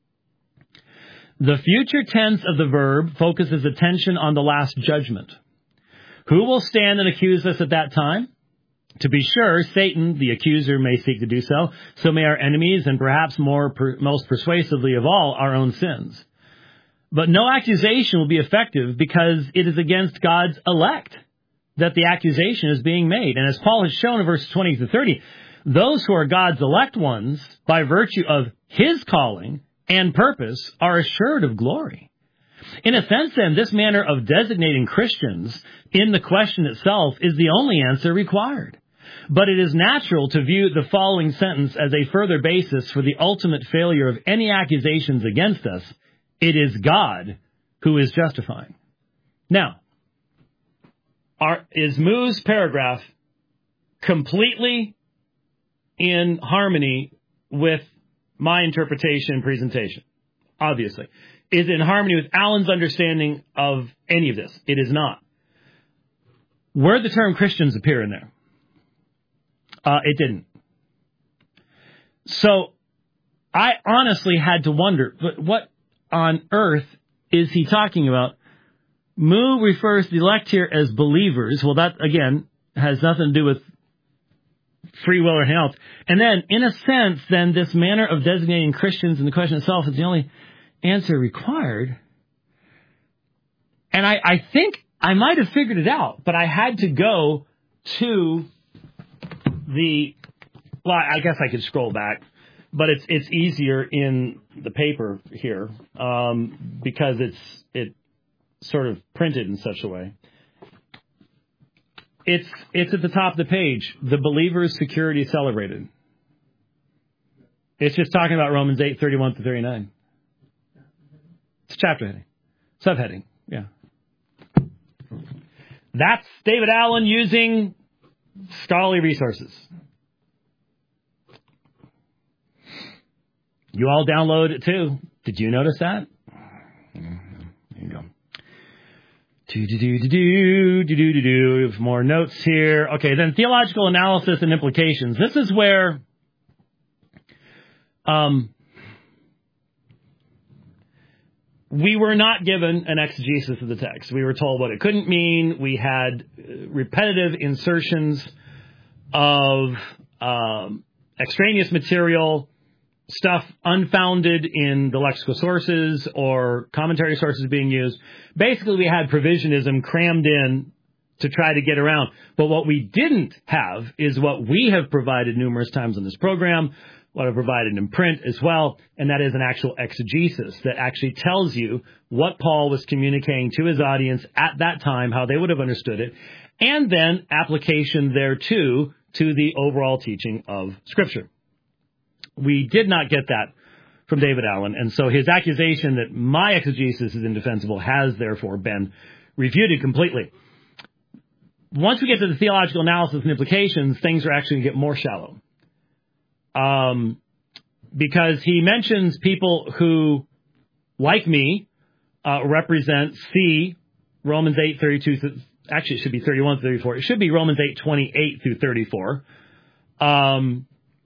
The future tense of the verb focuses attention on the last judgment. Who will stand and accuse us at that time? To be sure, Satan, the accuser, may seek to do so. So may our enemies, and perhaps more, per, most persuasively of all, our own sins. But no accusation will be effective because it is against God's elect that the accusation is being made. And as Paul has shown in verses twenty to thirty, those who are God's elect ones, by virtue of his calling and purpose, are assured of glory. In a sense, then, this manner of designating Christians in the question itself is the only answer required. But it is natural to view the following sentence as a further basis for the ultimate failure of any accusations against us. It is God who is justifying. Now, are, is Moo's paragraph completely in harmony with my interpretation and presentation? Obviously. Is it in harmony with Alan's understanding of any of this? It is not. Where did the term Christians appear in there? Uh, it didn't. So I honestly had to wonder, but what on earth is he talking about? Moo refers to the elect here as believers. Well, that, again, has nothing to do with free will or anything else. And then, in a sense, then this manner of designating Christians in the question itself is the only answer required. And I, I think I might have figured it out, but I had to go to the, well, I guess I could scroll back, but it's it's easier in the paper here um, because it's it sort of printed in such a way. It's it's at the top of the page. The believer's security celebrated. It's just talking about Romans eight, thirty-one to thirty-nine. It's chapter heading. Subheading, yeah. That's David Allen using scholarly resources. You all download it too. Did you notice that? There you go. Do-do-do-do-do, do-do-do-do. We have more notes here. Okay, then theological analysis and implications. This is where um, we were not given an exegesis of the text. We were told what it couldn't mean. We had repetitive insertions of um, extraneous material, stuff unfounded in the lexical sources or commentary sources being used. Basically, we had provisionism crammed in to try to get around. But what we didn't have is what we have provided numerous times on this program, what I've provided in print as well, and that is an actual exegesis that actually tells you what Paul was communicating to his audience at that time, how they would have understood it, and then application thereto to the overall teaching of Scripture. We did not get that from David Allen, and so his accusation that my exegesis is indefensible has therefore been refuted completely. Once we get to the theological analysis and implications, things are actually going to get more shallow. Um, because he mentions people who, like me, uh, represent C, Romans eight, thirty-two, actually it should be thirty-one, thirty-four. It should be Romans eight, twenty-eight through thirty-four. Um,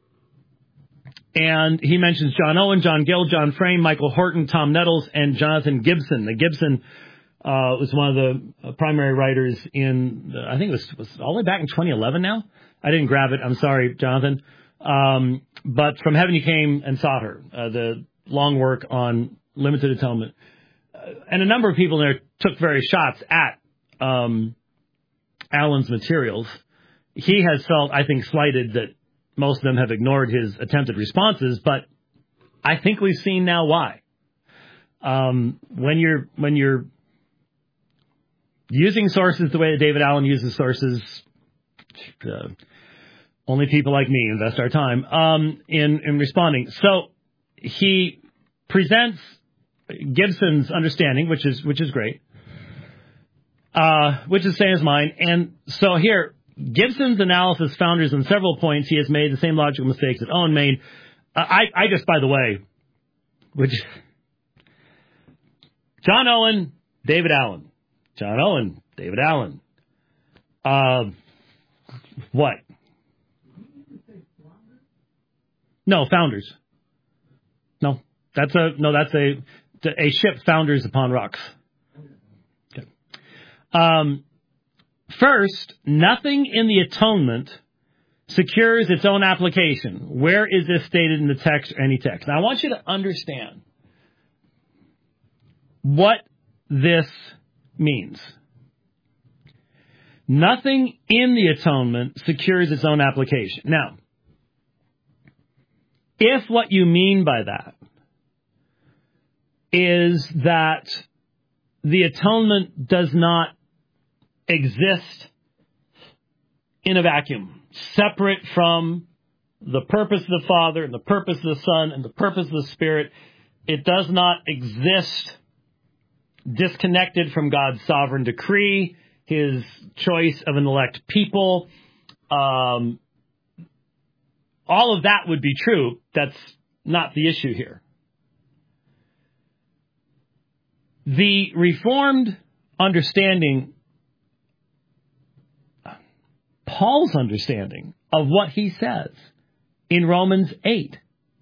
and he mentions John Owen, John Gill, John Frame, Michael Horton, Tom Nettles, and Jonathan Gibson. The Gibson uh, was one of the primary writers in, the, I think it was, was all the way back in twenty eleven now. I didn't grab it. I'm sorry, Jonathan. Um, but From Heaven He Came and Sought Her, uh, the long work on limited atonement. Uh, and a number of people there took various shots at um, Allen's materials. He has felt, I think, slighted that most of them have ignored his attempted responses, but I think we've seen now why. Um, when you're when you're using sources the way that David Allen uses sources, uh, only people like me invest our time um, in, in responding. So he presents Gibson's understanding, which is which is great, uh, which is same as mine. And so here, Gibson's analysis founders on several points. He has made the same logical mistakes that Owen made. Uh, I, I just, by the way, which John Owen, David Allen, John Owen, David Allen. Uh, what? No, founders. No, that's a no. That's a a ship founders upon rocks. Okay. Um, first, nothing in the atonement secures its own application. Where is this stated in the text or any text? Now, I want you to understand what this means. Nothing in the atonement secures its own application. Now, if what you mean by that is that the atonement does not exist in a vacuum, separate from the purpose of the Father and the purpose of the Son and the purpose of the Spirit. It does not exist disconnected from God's sovereign decree, his choice of an elect people. Um, all of that would be true. That's not the issue here. The Reformed understanding, Paul's understanding of what he says in Romans eight,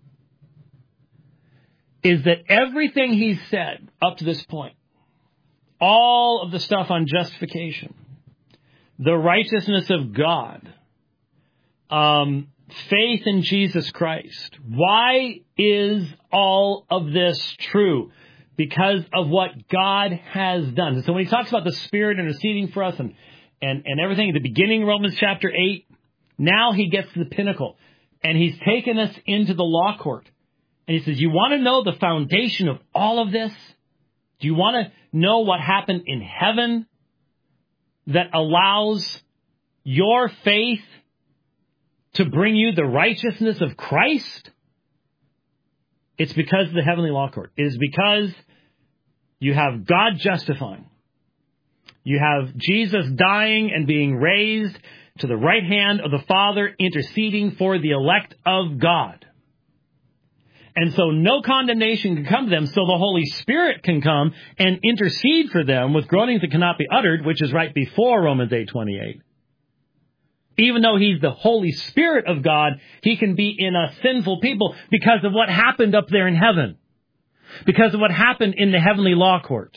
is that everything he's said up to this point, all of the stuff on justification, the righteousness of God, um, faith in Jesus Christ. Why is all of this true? Because of what God has done. And so when he talks about the Spirit interceding for us and, and, and everything at the beginning of Romans chapter eight, now he gets to the pinnacle. And he's taken us into the law court. And he says, you want to know the foundation of all of this? Do you want to know what happened in heaven that allows your faith to bring you the righteousness of Christ? It's because of the heavenly law court. It is because you have God justifying. You have Jesus dying and being raised to the right hand of the Father, interceding for the elect of God. And so no condemnation can come to them, so the Holy Spirit can come and intercede for them with groanings that cannot be uttered, which is right before Romans eight twenty-eight. Even though he's the Holy Spirit of God, he can be in a sinful people because of what happened up there in heaven. Because of what happened in the heavenly law court.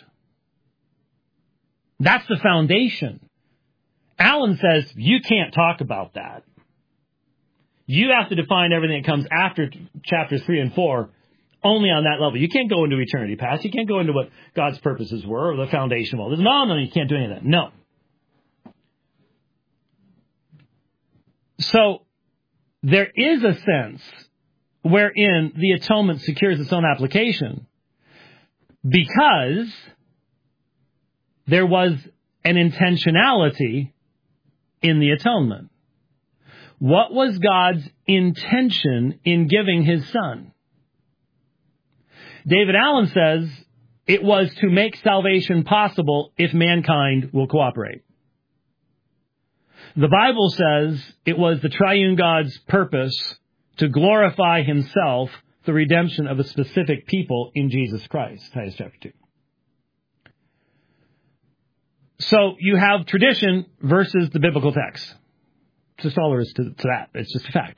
That's the foundation. Allen says, you can't talk about that. You have to define everything that comes after chapters three and four only on that level. You can't go into eternity past. You can't go into what God's purposes were or the foundation of all this. No, no, you can't do any of that. No. So there is a sense wherein the atonement secures its own application because there was an intentionality in the atonement. What was God's intention in giving his Son? David Allen says it was to make salvation possible if mankind will cooperate. The Bible says it was the triune God's purpose to glorify himself, the redemption of a specific people in Jesus Christ. Titus chapter two. So you have tradition versus the biblical text. It's just all there is to, to that. It's just a fact.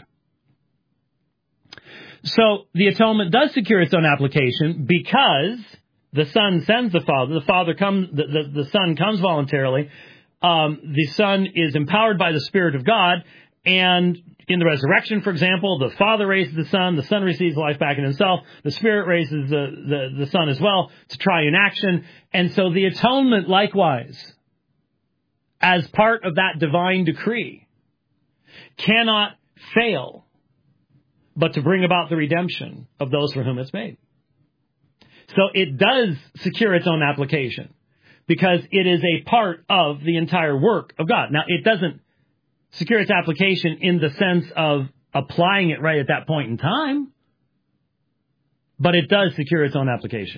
So the atonement does secure its own application because the Son sends the Father. The Father comes. The, the, the Son comes voluntarily. Um, the Son is empowered by the Spirit of God, and in the resurrection, for example, the Father raises the Son, the Son receives life back in himself, the Spirit raises the, the, the Son as well. It's a triune action. And so the atonement, likewise, as part of that divine decree, cannot fail but to bring about the redemption of those for whom it's made. So it does secure its own application because it is a part of the entire work of God. Now, it doesn't secure its application in the sense of applying it right at that point in time, but it does secure its own application.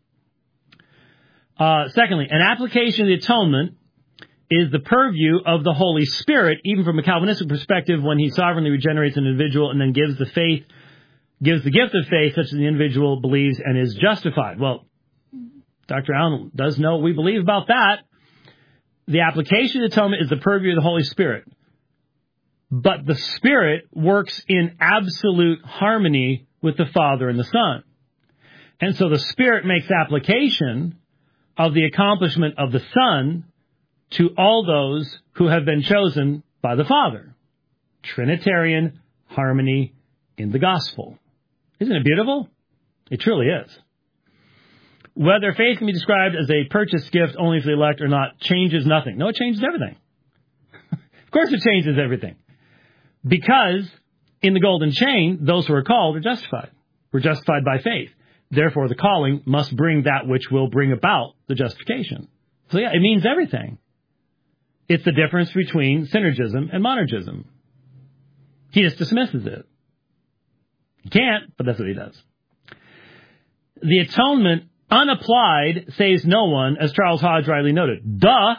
Uh, secondly, an application of the atonement is the purview of the Holy Spirit, even from a Calvinistic perspective, when he sovereignly regenerates an individual and then gives the faith, gives the gift of faith such that the individual believes and is justified. Well, Doctor Allen does know what we believe about that. The application of the atonement is the purview of the Holy Spirit. But the Spirit works in absolute harmony with the Father and the Son. And so the Spirit makes application of the accomplishment of the Son to all those who have been chosen by the Father. Trinitarian harmony in the gospel. Isn't it beautiful? It truly is. Whether faith can be described as a purchased gift only for the elect or not changes nothing. No, it changes everything. Of course it changes everything. Because in the golden chain, those who are called are justified. We're justified by faith. therefore the calling must bring that which will bring about the justification. So yeah, it means everything. It's the difference between synergism and monergism. He just dismisses it. He can't, but that's what he does. The atonement, unapplied, saves no one, as Charles Hodge rightly noted. Duh.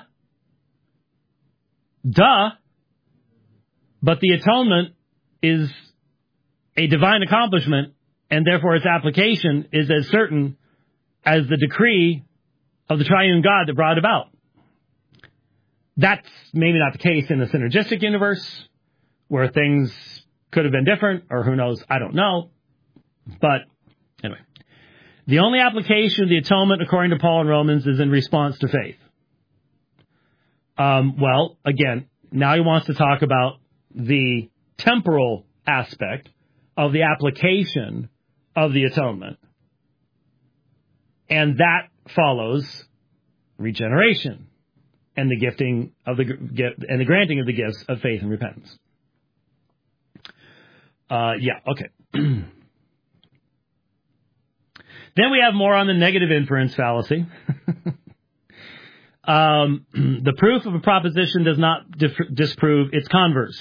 Duh. But the atonement is a divine accomplishment, and therefore its application is as certain as the decree of the triune God that brought it about. That's maybe not the case in the synergistic universe, where things could have been different, or who knows, I don't know. But anyway, the only application of the atonement, according to Paul in Romans, is in response to faith. Um, well, again, now he wants to talk about the temporal aspect of the application of the atonement. And that follows regeneration and the gifting of the and the granting of the gifts of faith and repentance. Uh, yeah, okay. Then we have more on the negative inference fallacy. um, the proof of a proposition does not dif- disprove its converse.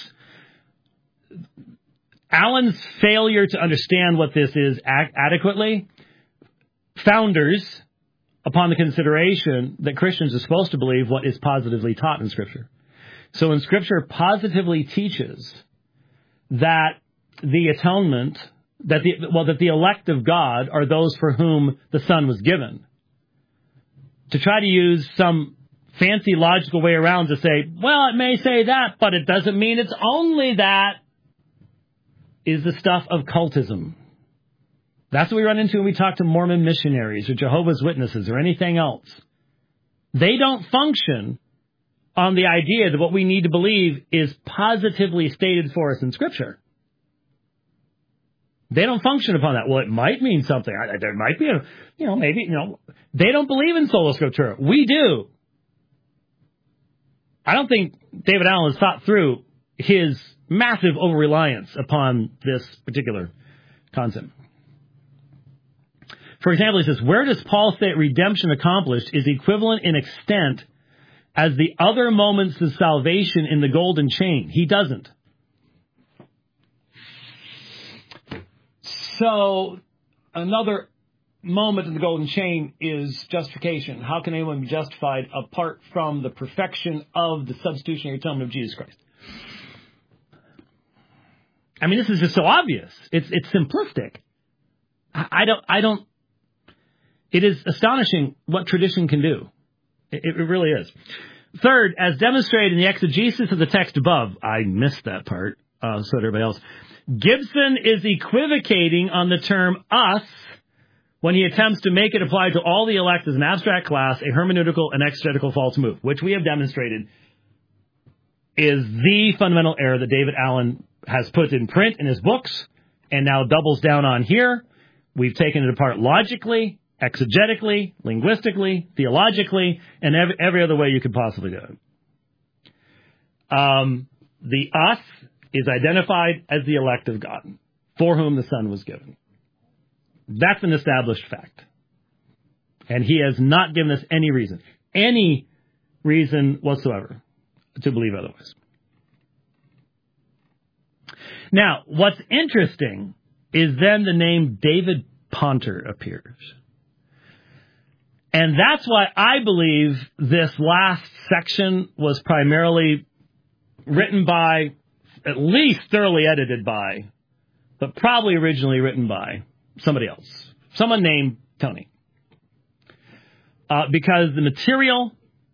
Allen's failure to understand what this is ac- adequately founders upon the consideration that Christians are supposed to believe what is positively taught in Scripture. So when Scripture positively teaches that the atonement, that the well, that the elect of God are those for whom the Son was given, to try to use some fancy logical way around to say, well, it may say that, but it doesn't mean it's only that, is the stuff of cultism. That's what we run into when we talk to Mormon missionaries or Jehovah's Witnesses or anything else. They don't function on the idea that what we need to believe is positively stated for us in Scripture. They don't function upon that. Well, it might mean something. There might be a, you know, maybe, you know, they don't believe in sola scriptura. We do. I don't think David Allen has thought through his massive over-reliance upon this particular concept. For example, he says, where does Paul say redemption accomplished is equivalent in extent as the other moments of salvation in the golden chain? He doesn't. So, another moment in the golden chain is justification. How can anyone be justified apart from the perfection of the substitutionary atonement of Jesus Christ? I mean, this is just so obvious. It's it's simplistic. I, I don't I don't. It is astonishing what tradition can do. It, it really is. Third, as demonstrated in the exegesis of the text above, I missed that part. Uh, so did everybody else. Gibson is equivocating on the term us when he attempts to make it apply to all the elect as an abstract class, a hermeneutical and exegetical false move, which we have demonstrated is the fundamental error that David Allen has put in print in his books and now doubles down on here. We've taken it apart logically, exegetically, linguistically, theologically, and every, every other way you could possibly do it. Um, the us is identified as the elect of God, for whom the Son was given. That's an established fact. And he has not given us any reason, any reason whatsoever to believe otherwise. Now, what's interesting is then the name David Ponter appears. And that's why I believe this last section was primarily written by, at least thoroughly edited by, but probably originally written by somebody else, someone named Tony. Uh, because the material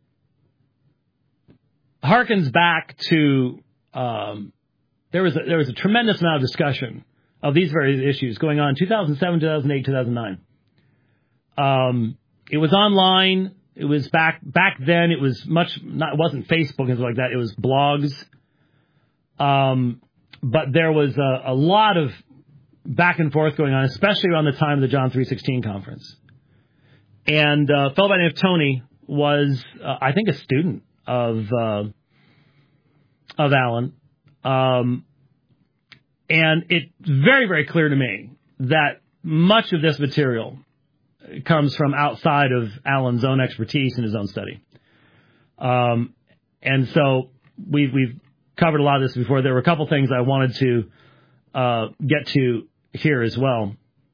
harkens back to, um, there was a, there was a tremendous amount of discussion of these various issues going on in two thousand seven, two thousand eight, two thousand nine. Um, it was online. It was back, back then it was much, not, it wasn't Facebook and stuff like that. It was blogs. Um, but there was a, a lot of back and forth going on, especially around the time of the John three sixteen conference. And uh, a fellow by the name of Tony was, uh, I think, a student of uh, of Allen. Um, and it's very, very clear to me that much of this material comes from outside of Alan's own expertise and his own study. Um, and so we've, we've covered a lot of this before. There were a couple things I wanted to uh, get to here as well.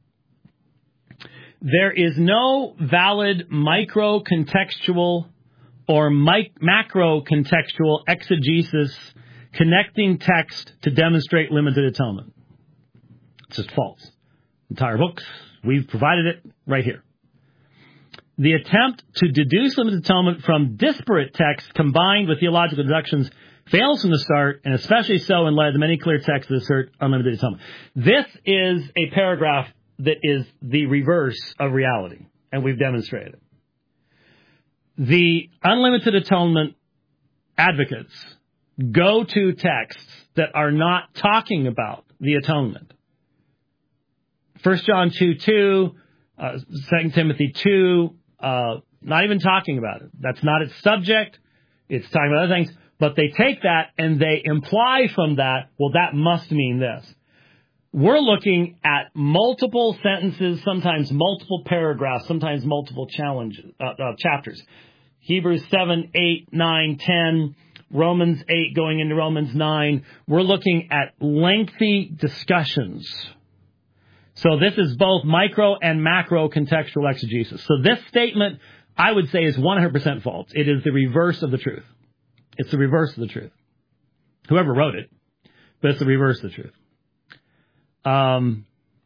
There is no valid micro-contextual or mic- macro-contextual exegesis connecting text to demonstrate limited atonement. It's just false. Entire books, we've provided it right here. The attempt to deduce limited atonement from disparate texts combined with theological deductions fails from the start, and especially so in light of the many clear texts that assert unlimited atonement. This is a paragraph that is the reverse of reality, and we've demonstrated it. The unlimited atonement advocates go to texts that are not talking about the atonement. First John two two, uh, Second Timothy two, uh, not even talking about it. That's not its subject. It's talking about other things. But they take that and they imply from that, well, that must mean this. We're looking at multiple sentences, sometimes multiple paragraphs, sometimes multiple challenges, uh, uh, chapters. Hebrews seven, eight, nine, ten, Romans eight going into Romans nine. We're looking at lengthy discussions. So this is both micro and macro contextual exegesis. So this statement, I would say, is one hundred percent false. It is the reverse of the truth. It's the reverse of the truth. Whoever wrote it, but it's the reverse of the truth. Um,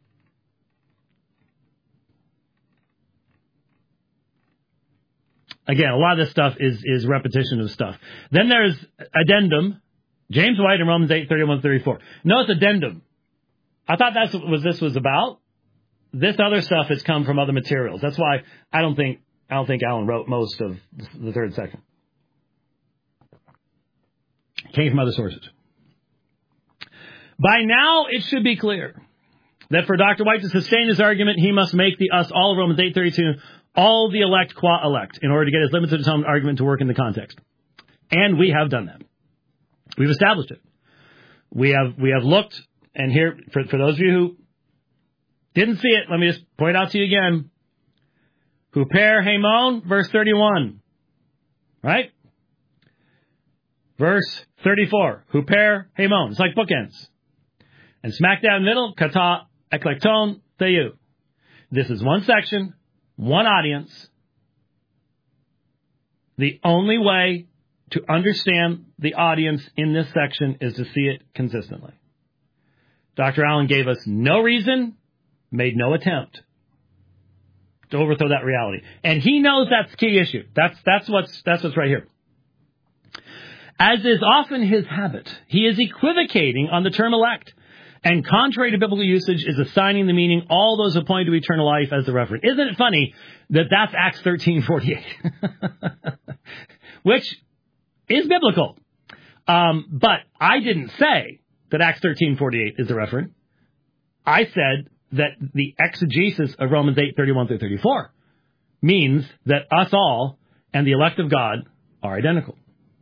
again, a lot of this stuff is, is repetition of stuff. Then there's addendum. James White in Romans eight, thirty-one, thirty-four. Notice addendum. I thought that's what this was about. This other stuff has come from other materials. That's why I don't think I don't think Alan wrote most of the third section. Came from other sources. By now, it should be clear that for Doctor White to sustain his argument, he must make the us all of Romans eight thirty-two all the elect qua elect in order to get his limited atonement argument to work in the context. And we have done that. We've established it. We have we have looked, and here, for, for those of you who didn't see it, let me just point out to you again. Huper Hamon, verse thirty-one. Right? Verse thirty-four. Huper Hamon. It's like bookends. And smack down in the middle, kata eklekton theou. This is one section, one audience. The only way to understand the audience in this section is to see it consistently. Doctor Allen gave us no reason, made no attempt to overthrow that reality. And he knows that's the key issue. That's, that's what's, that's what's right here. As is often his habit, he is equivocating on the term elect, and contrary to biblical usage, is assigning the meaning all those appointed to eternal life as the referent. Isn't it funny that that's Acts thirteen forty-eight, which is biblical. Um, but I didn't say that Acts thirteen forty-eight is the referent. I said that the exegesis of Romans eight thirty-one through thirty-four means that us all and the elect of God are identical.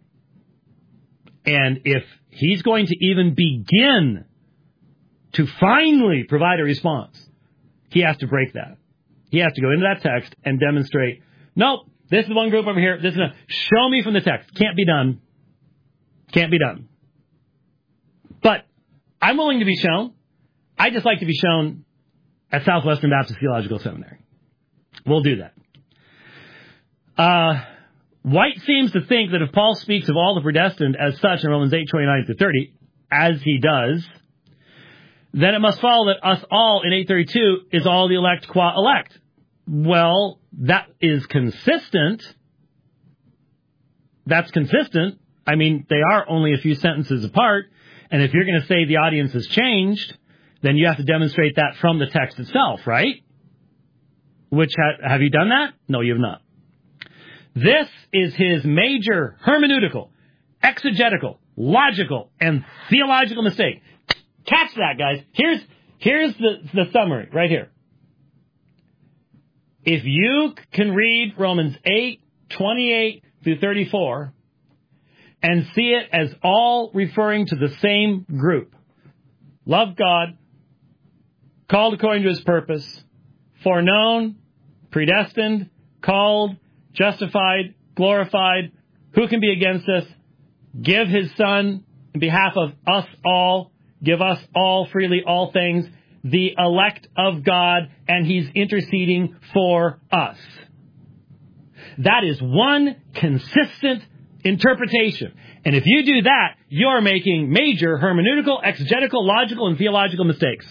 And if he's going to even begin to finally provide a response, he has to break that. He has to go into that text and demonstrate, nope, this is one group over here. This is a, show me from the text. Can't be done. Can't be done. But I'm willing to be shown. I just like to be shown at Southwestern Baptist Theological Seminary. We'll do that. Uh, White seems to think that if Paul speaks of all the predestined as such in Romans eight twenty-nine through thirty, as he does, then it must follow that us all in eight thirty-two is all the elect qua elect. Well, that is consistent. That's consistent. I mean, they are only a few sentences apart. And if you're going to say the audience has changed, then you have to demonstrate that from the text itself, right? Which, ha- have you done that? No, you have not. This is his major hermeneutical, exegetical, logical, and theological mistake. Catch that, guys. Here's, here's the, the summary right here. If you can read Romans eight, twenty-eight through thirty-four and see it as all referring to the same group, love God, called according to his purpose, foreknown, predestined, called, justified, glorified. Who can be against us? Give his Son in behalf of us all. Give us all freely all things. The elect of God, and he's interceding for us. That is one consistent interpretation. And if you do that, you're making major hermeneutical, exegetical, logical, and theological mistakes.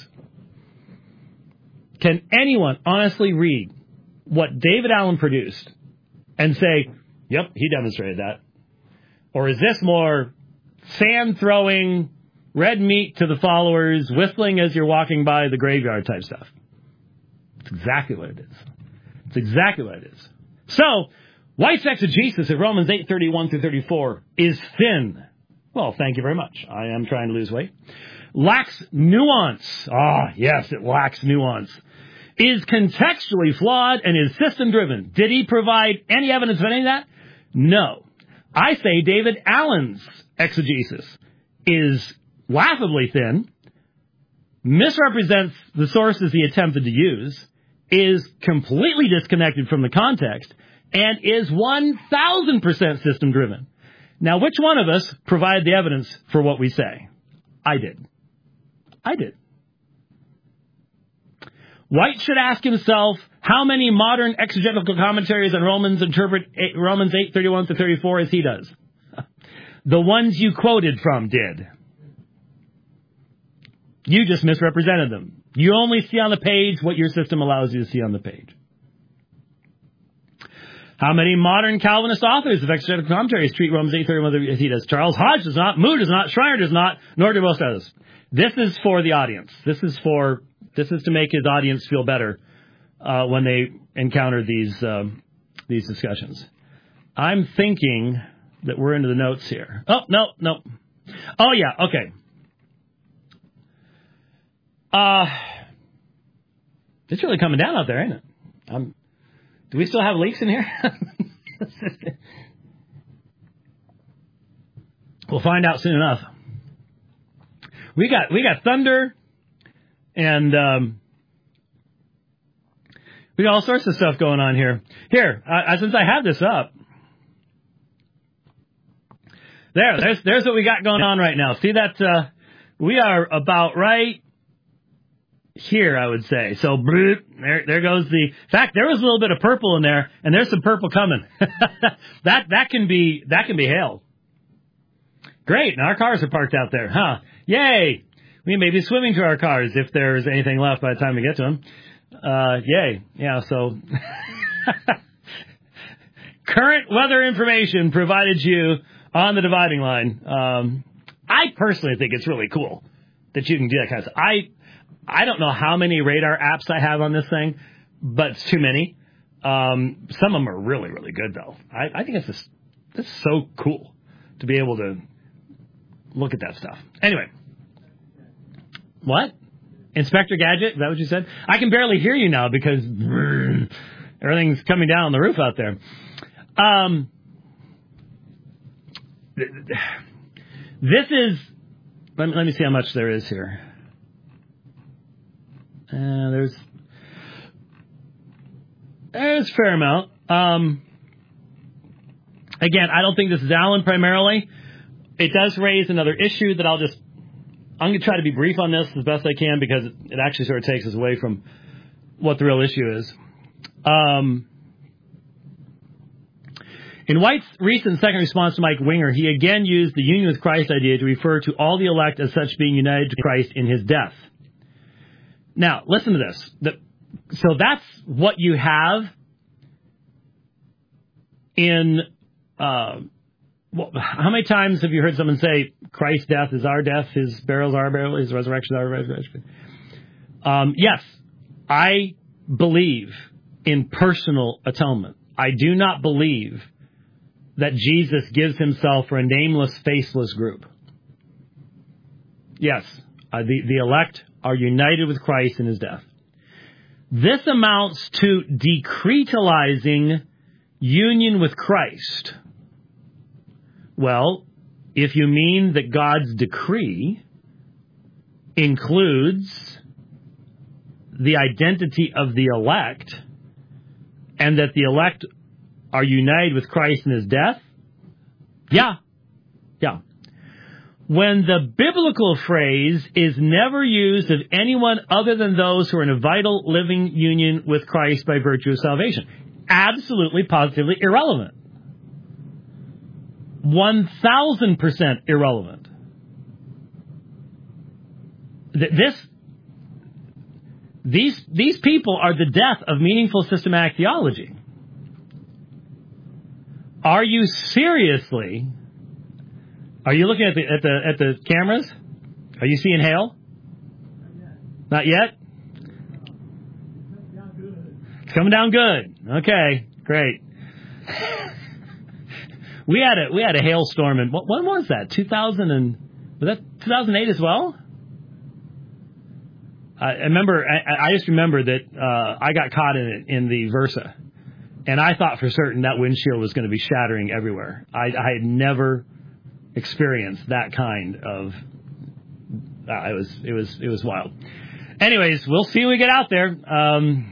Can anyone honestly read what David Allen produced and say, yep, he demonstrated that? Or is this more sand-throwing, red meat to the followers, whistling as you're walking by the graveyard type stuff? It's exactly what it is. It's exactly what it is. So, White's exegesis of Romans eight, thirty-one through thirty-four is thin. Well, thank you very much. I am trying to lose weight. Lacks nuance. Ah, yes, it lacks nuance. Is contextually flawed and is system-driven. Did he provide any evidence of any of that? No. I say David Allen's exegesis is laughably thin, misrepresents the sources he attempted to use, is completely disconnected from the context, and is one thousand percent system-driven. Now, which one of us provided the evidence for what we say? I did. I did. White should ask himself, how many modern exegetical commentaries on Romans interpret Romans eight, thirty-one to thirty-four as he does? The ones you quoted from did. You just misrepresented them. You only see on the page what your system allows you to see on the page. How many modern Calvinist authors of exegetical commentaries treat Romans eight, thirty-one as he does? Charles Hodge does not, Moody does not, Schreiner does not, nor do most others. This is for the audience. This is for, this is to make his audience feel better uh, when they encounter these um, these discussions. I'm thinking that we're into the notes here. Oh, no, no. Oh, yeah, okay. Uh, it's really coming down out there, ain't it? Um, do we still have leaks in here? We'll find out soon enough. We got we got thunder, and um, we got all sorts of stuff going on here. Here, uh, since I have this up, there, there's there's what we got going on right now. See that? Uh, we are about right here, I would say. So, there, there goes the... In fact, there was a little bit of purple in there, and there's some purple coming. that that can be that can be hail. Great, and our cars are parked out there, huh? Yay! We may be swimming to our cars if there's anything left by the time we get to them. Uh, yay. Yeah, so... Current weather information provided you on the dividing line. Um, I personally think it's really cool that you can do that kind of stuff. I... I don't know how many radar apps I have on this thing, but it's too many. Um, some of them are really, really good, though. I, I think it's just it's so cool to be able to look at that stuff. Anyway. What? Inspector Gadget? Is that what you said? I can barely hear you now because brrr, everything's coming down on the roof out there. Um, this is... Let me, let me see how much there is here. Uh, there's there's a fair amount. Um, again, I don't think this is Allen primarily. It does raise another issue that I'll just... I'm going to try to be brief on this as best I can because it, it actually sort of takes us away from what the real issue is. Um, in White's recent second response to Mike Winger, he again used the union with Christ idea to refer to all the elect as such being united to Christ in his death. Now, listen to this. The, so that's what you have in, uh, well, how many times have you heard someone say, Christ's death is our death, his burial is our burial, his resurrection is our resurrection? Um, yes, I believe in personal atonement. I do not believe that Jesus gives himself for a nameless, faceless group. Yes, uh, the, the elect are united with Christ in his death. This amounts to decretalizing union with Christ. Well, if you mean that God's decree includes the identity of the elect, and that the elect are united with Christ in his death? Yeah. Yeah. When the biblical phrase is never used of anyone other than those who are in a vital living union with Christ by virtue of salvation. Absolutely, positively irrelevant. one thousand percent irrelevant. This, these, these people are the death of meaningful systematic theology. Are you seriously... Are you looking at the at the at the cameras? Are you seeing hail? Not yet. It's coming down good. Okay, great. we had a we had a hailstorm in what when was that? Two thousand and was that two thousand eight as well? I remember. I, I just remember that uh, I got caught in it in the Versa, and I thought for certain that windshield was going to be shattering everywhere. I, I had never experienced that kind of uh, it was it was it was wild. Anyways, we'll see when we get out there. Um,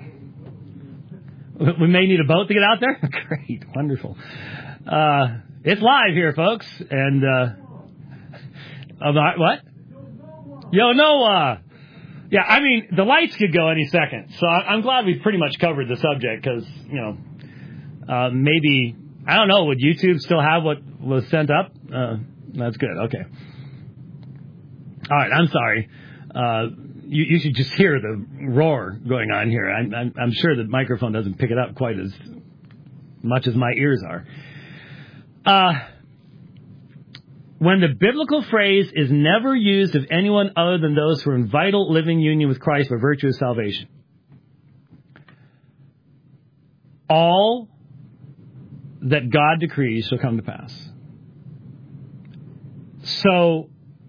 we may need a boat to get out there. Great, wonderful. Uh, it's live here, folks. And uh, about what? Yo, Noah. Yeah, I mean the lights could go any second. So I'm glad we pretty much covered the subject because you know uh, maybe. I don't know. Would YouTube still have what was sent up? Uh, that's good. Okay. All right. I'm sorry. Uh, you, you should just hear the roar going on here. I'm, I'm, I'm sure the microphone doesn't pick it up quite as much as my ears are. Uh, when the biblical phrase is never used of anyone other than those who are in vital living union with Christ by virtue of salvation, all that God decrees shall come to pass. So,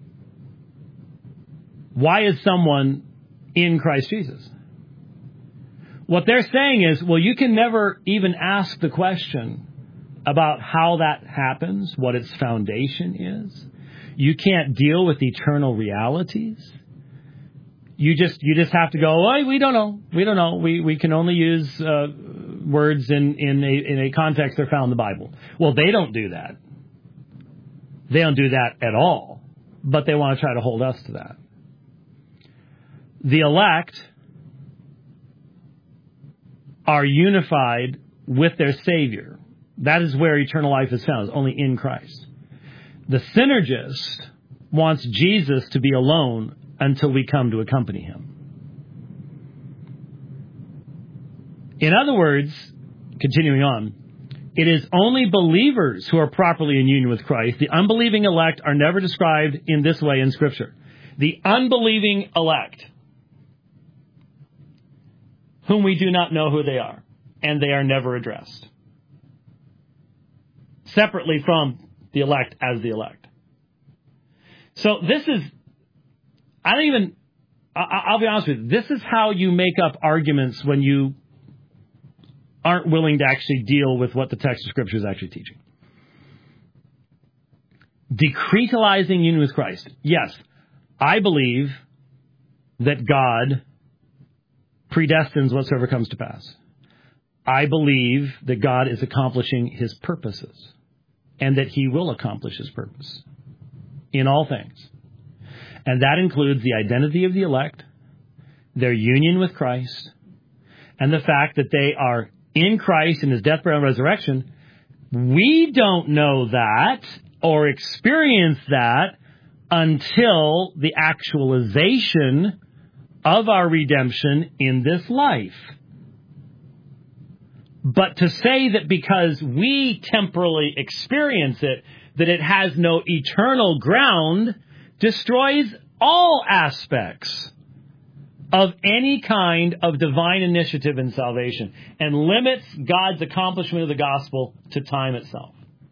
why is someone in Christ Jesus? What they're saying is, well, you can never even ask the question about how that happens, what its foundation is. You can't deal with eternal realities. You just you just have to go, oh, we don't know. We don't know. We we can only use uh, words in, in, a, in a context they're found in the Bible. Well, they don't do that. They don't do that at all. But they want to try to hold us to that. The elect are unified with their Savior. That is where eternal life is found, only in Christ. The synergist wants Jesus to be alone until we come to accompany him. In other words, continuing on, it is only believers who are properly in union with Christ. The unbelieving elect are never described in this way in Scripture. The unbelieving elect, whom we do not know who they are, and they are never addressed. Separately from the elect as the elect. So this is, I don't even, I'll be honest with you, this is how you make up arguments when you aren't willing to actually deal with what the text of Scripture is actually teaching. Decretalizing union with Christ. Yes, I believe that God predestines whatsoever comes to pass. I believe that God is accomplishing his purposes and that he will accomplish his purpose in all things. And that includes the identity of the elect, their union with Christ, and the fact that they are in Christ in his death, burial, and resurrection. We don't know that or experience that until the actualization of our redemption in this life. But to say that because we temporally experience it, that it has no eternal ground, destroys all aspects of any kind of divine initiative in salvation and limits God's accomplishment of the gospel to time itself.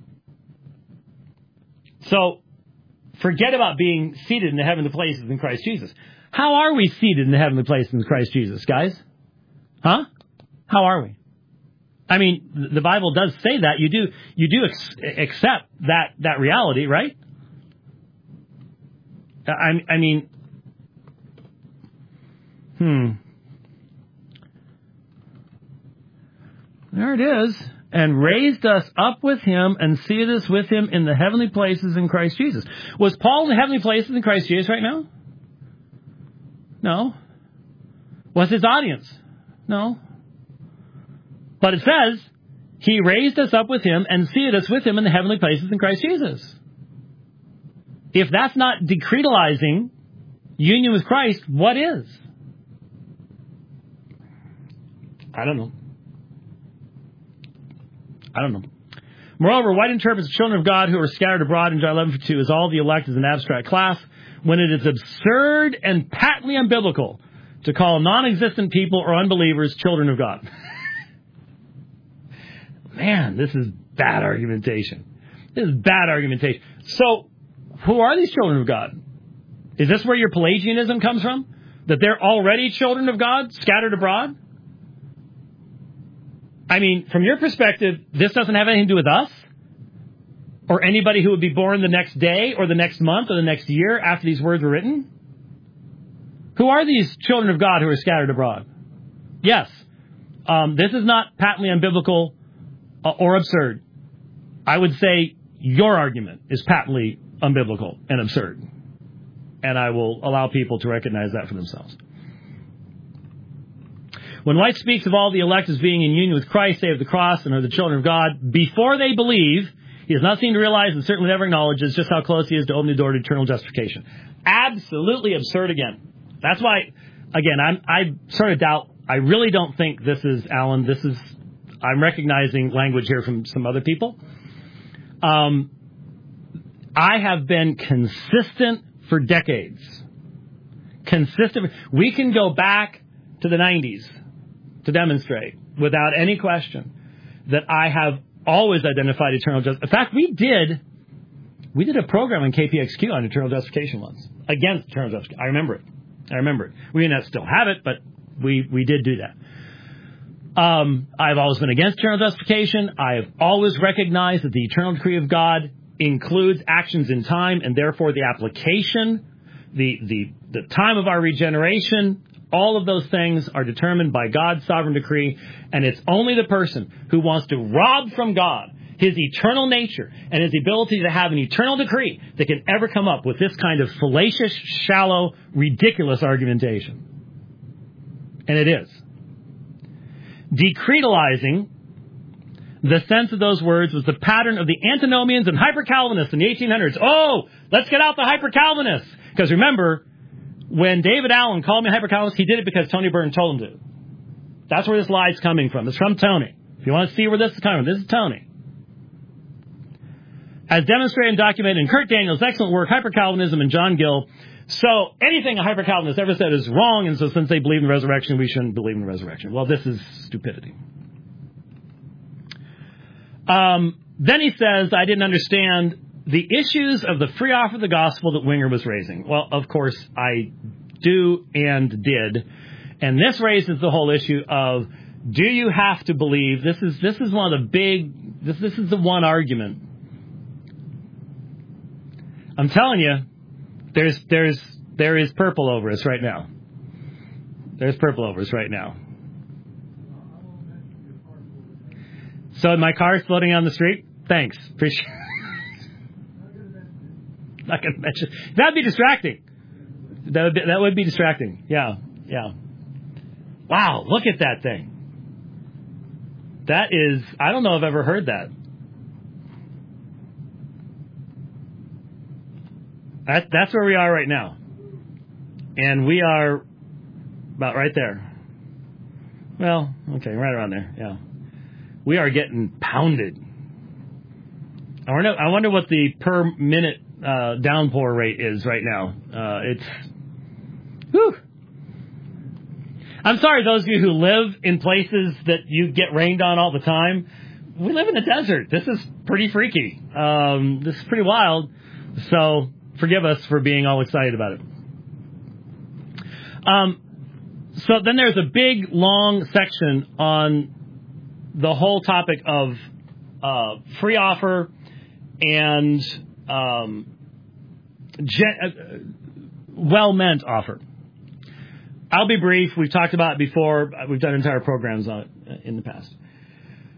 So, forget about being seated in the heavenly places in Christ Jesus. How are we seated in the heavenly places in Christ Jesus, guys? Huh? How are we? I mean, the Bible does say that. You do you do ex- accept that that reality, right? I, I mean, hmm. There it is. And raised us up with him and seated us with him in the heavenly places in Christ Jesus. Was Paul in the heavenly places in Christ Jesus right now? No. Was his audience? No. But it says, he raised us up with him and seated us with him in the heavenly places in Christ Jesus. If that's not decretalizing union with Christ, what is? I don't know. I don't know. Moreover, White interprets the children of God who are scattered abroad in John eleven two as all the elect as an abstract class, when it is absurd and patently unbiblical to call non-existent people or unbelievers children of God. Man, this is bad argumentation. This is bad argumentation. So, who are these children of God? Is this where your Pelagianism comes from? That they're already children of God, scattered abroad? I mean, from your perspective, this doesn't have anything to do with us? Or anybody who would be born the next day, or the next month, or the next year after these words were written? Who are these children of God who are scattered abroad? Yes, um, this is not patently unbiblical uh, or absurd. I would say your argument is patently unbiblical and absurd. And I will allow people to recognize that for themselves. When White speaks of all the elect as being in union with Christ, save the cross, and are the children of God, before they believe, he does not seem to realize and certainly never acknowledges just how close he is to opening the door to eternal justification. Absolutely absurd again. That's why, again, I'm, I sort of doubt, I really don't think this is, Alan, this is, I'm recognizing language here from some other people. Um, I have been consistent for decades. Consistent. We can go back to the nineties to demonstrate, without any question, that I have always identified eternal justice. In fact, we did, we did a program on K P X Q on eternal justification once. Against eternal justification. I remember it. I remember it. We didn't still have it, but we, we did do that. Um, I've always been against eternal justification. I have always recognized that the eternal decree of God includes actions in time, and therefore the application, the, the, the time of our regeneration, all of those things are determined by God's sovereign decree, and it's only the person who wants to rob from God his eternal nature and his ability to have an eternal decree that can ever come up with this kind of fallacious, shallow, ridiculous argumentation. And it is. Decretalizing the sense of those words was the pattern of the antinomians and hyper-Calvinists in the eighteen hundreds. Oh, let's get out the hyper-Calvinists. Because remember, when David Allen called me a hyper-Calvinist, he did it because Tony Burton told him to. That's where this lie is coming from. It's from Tony. If you want to see where this is coming from, this is Tony. As demonstrated and documented in Kurt Daniels' excellent work, Hyper-Calvinism, and John Gill. So anything a hyper-Calvinist ever said is wrong, and so since they believe in the resurrection, we shouldn't believe in the resurrection. Well, this is stupidity. Um, then he says, I didn't understand the issues of the free offer of the gospel that Winger was raising. Well, of course, I do and did. And this raises the whole issue of, do you have to believe? This is this is one of the big, this, this is the one argument. I'm telling you, there's there's there is purple over us right now. There's purple over us right now. So my car's floating on the street? Thanks. Appreciate it. Not going to mention. That'd be distracting. That would be, that would be distracting. Yeah, yeah. Wow, look at that thing. That is, I don't know if I've ever heard that. That that's where we are right now. And we are about right there. Well, okay, right around there, yeah. We are getting pounded. I wonder, I wonder what the per minute uh, downpour rate is right now. Uh, it's, whew. I'm sorry, those of you who live in places that you get rained on all the time. We live in the desert. This is pretty freaky. Um, this is pretty wild. So forgive us for being all excited about it. Um, so then there's a big, long section on the whole topic of uh, free offer and um, gen- uh, well-meant offer. I'll be brief. We've talked about it before. We've done entire programs on it in the past.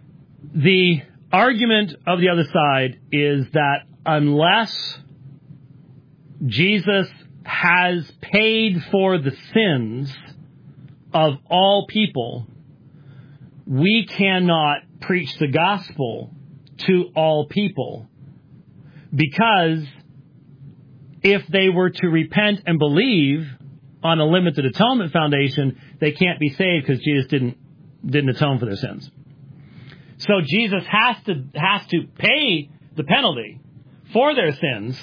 The argument of the other side is that unless Jesus has paid for the sins of all people, we cannot preach the gospel to all people, because if they were to repent and believe on a limited atonement foundation, they can't be saved because Jesus didn't didn't atone for their sins. So Jesus has to has to pay the penalty for their sins,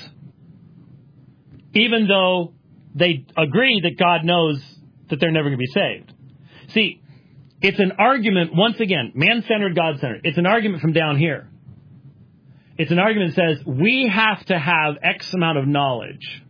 even though they agree that God knows that they're never going to be saved. See, it's an argument, once again, man-centered, God-centered. It's an argument from down here. It's an argument that says we have to have X amount of knowledge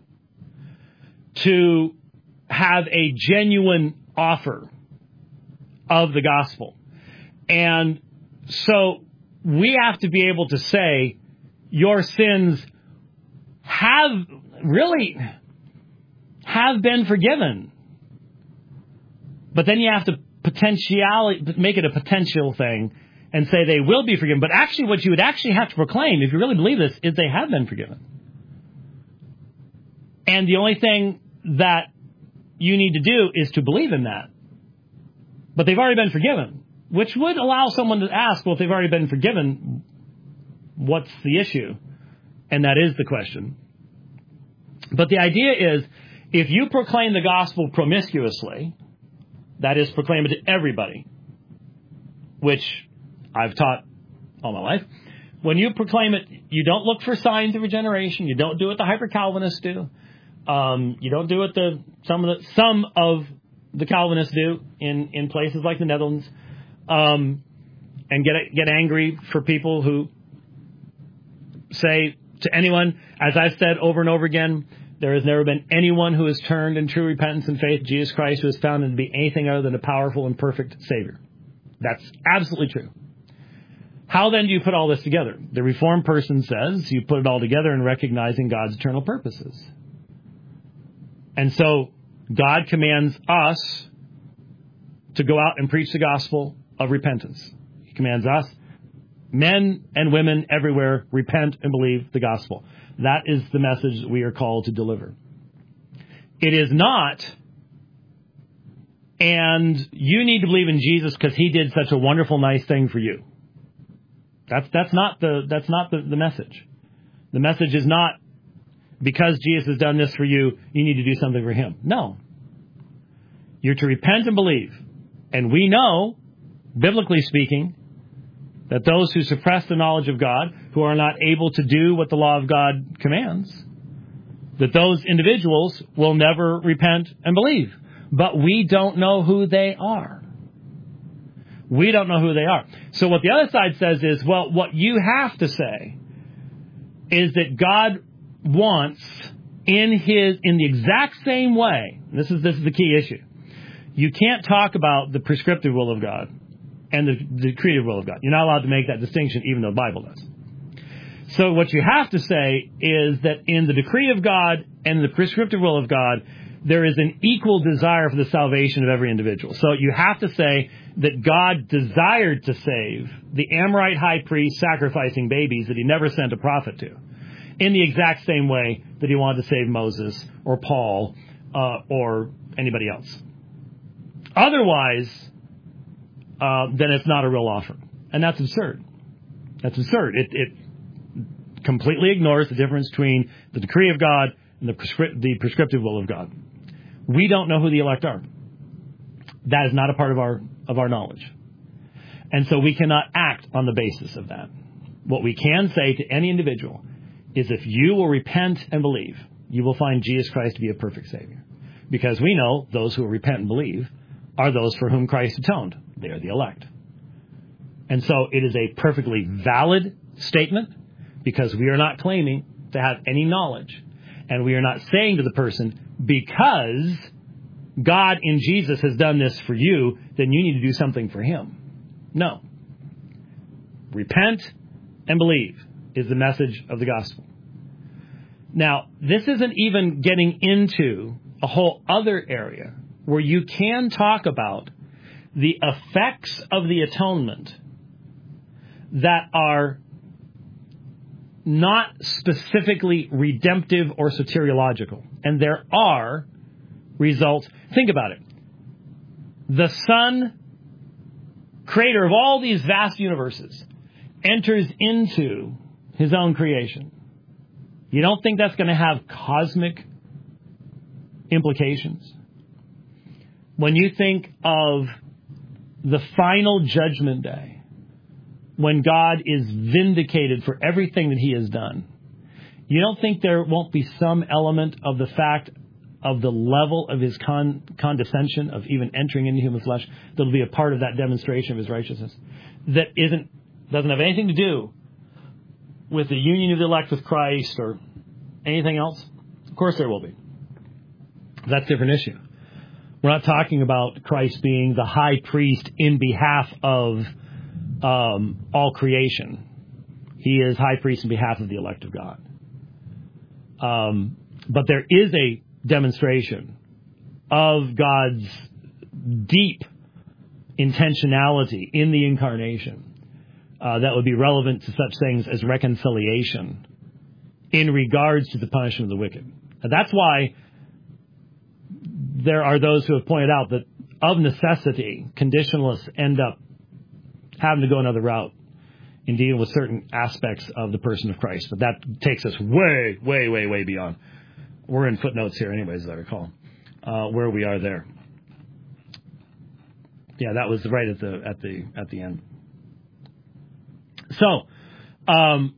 to have a genuine offer of the gospel. And so we have to be able to say your sins have really have been forgiven. But then you have to potentially make it a potential thing and say they will be forgiven. But actually what you would actually have to proclaim, if you really believe this, is they have been forgiven. And the only thing that you need to do is to believe in that. But they've already been forgiven, which would allow someone to ask, well, if they've already been forgiven, what's the issue? And that is the question. But the idea is, if you proclaim the gospel promiscuously, that is, proclaim it to everybody, which I've taught all my life. When you proclaim it, you don't look for signs of regeneration. You don't do what the hyper-Calvinists do. Um, you don't do what the some of the some of the Calvinists do in, in places like the Netherlands, um, and get get angry for people who say to anyone, as I've said over and over again, there has never been anyone who has turned in true repentance and faith, Jesus Christ, who has found him to be anything other than a powerful and perfect Savior. That's absolutely true. How then do you put all this together? The Reformed person says you put it all together in recognizing God's eternal purposes. And so God commands us to go out and preach the gospel of repentance. He commands us, men and women everywhere, repent and believe the gospel. That is the message that we are called to deliver. It is not, and you need to believe in Jesus because he did such a wonderful, nice thing for you. That's that's not the that's not the, the message. The message is not, because Jesus has done this for you, you need to do something for him. No. You're to repent and believe. And we know, biblically speaking, that those who suppress the knowledge of God, who are not able to do what the law of God commands, that those individuals will never repent and believe. But we don't know who they are. We don't know who they are. So what the other side says is, well, what you have to say is that God wants in his, in the exact same way, this is, this is the key issue. You can't talk about the prescriptive will of God and the, the creative will of God. You're not allowed to make that distinction, even though the Bible does. So what you have to say is that in the decree of God and the prescriptive will of God, there is an equal desire for the salvation of every individual. So you have to say that God desired to save the Amorite high priest sacrificing babies that he never sent a prophet to, in the exact same way that he wanted to save Moses or Paul uh, or anybody else. Otherwise, uh, then it's not a real offer. And that's absurd. That's absurd. It, it completely ignores the difference between the decree of God and the, prescri- the prescriptive will of God. We don't know who the elect are. That is not a part of our of our knowledge. And so we cannot act on the basis of that. What we can say to any individual is, if you will repent and believe, you will find Jesus Christ to be a perfect Savior. Because we know those who will repent and believe are those for whom Christ atoned. They are the elect. And so it is a perfectly valid statement, because we are not claiming to have any knowledge. And we are not saying to the person, because God in Jesus has done this for you, then you need to do something for him. No. Repent and believe is the message of the gospel. Now, this isn't even getting into a whole other area where you can talk about the effects of the atonement that are not specifically redemptive or soteriological. And there are results. Think about it. The Son, creator of all these vast universes, enters into his own creation. You don't think that's going to have cosmic implications? When you think of the final judgment day, when God is vindicated for everything that he has done, you don't think there won't be some element of the fact of the level of his con- condescension, of even entering into human flesh, that'll be a part of that demonstration of his righteousness, that isn't doesn't have anything to do with the union of the elect with Christ or anything else? Of course there will be. That's a different issue. We're not talking about Christ being the high priest in behalf of um, all creation. He is high priest in behalf of the elect of God. Um, but there is a demonstration of God's deep intentionality in the incarnation uh, that would be relevant to such things as reconciliation in regards to the punishment of the wicked. And that's why there are those who have pointed out that of necessity, conditionalists end up having to go another route in dealing with certain aspects of the person of Christ. But that takes us way, way, way, way beyond. We're in footnotes here anyways, as I recall, uh, where we are there. Yeah, that was right at the at the at the end. So, um,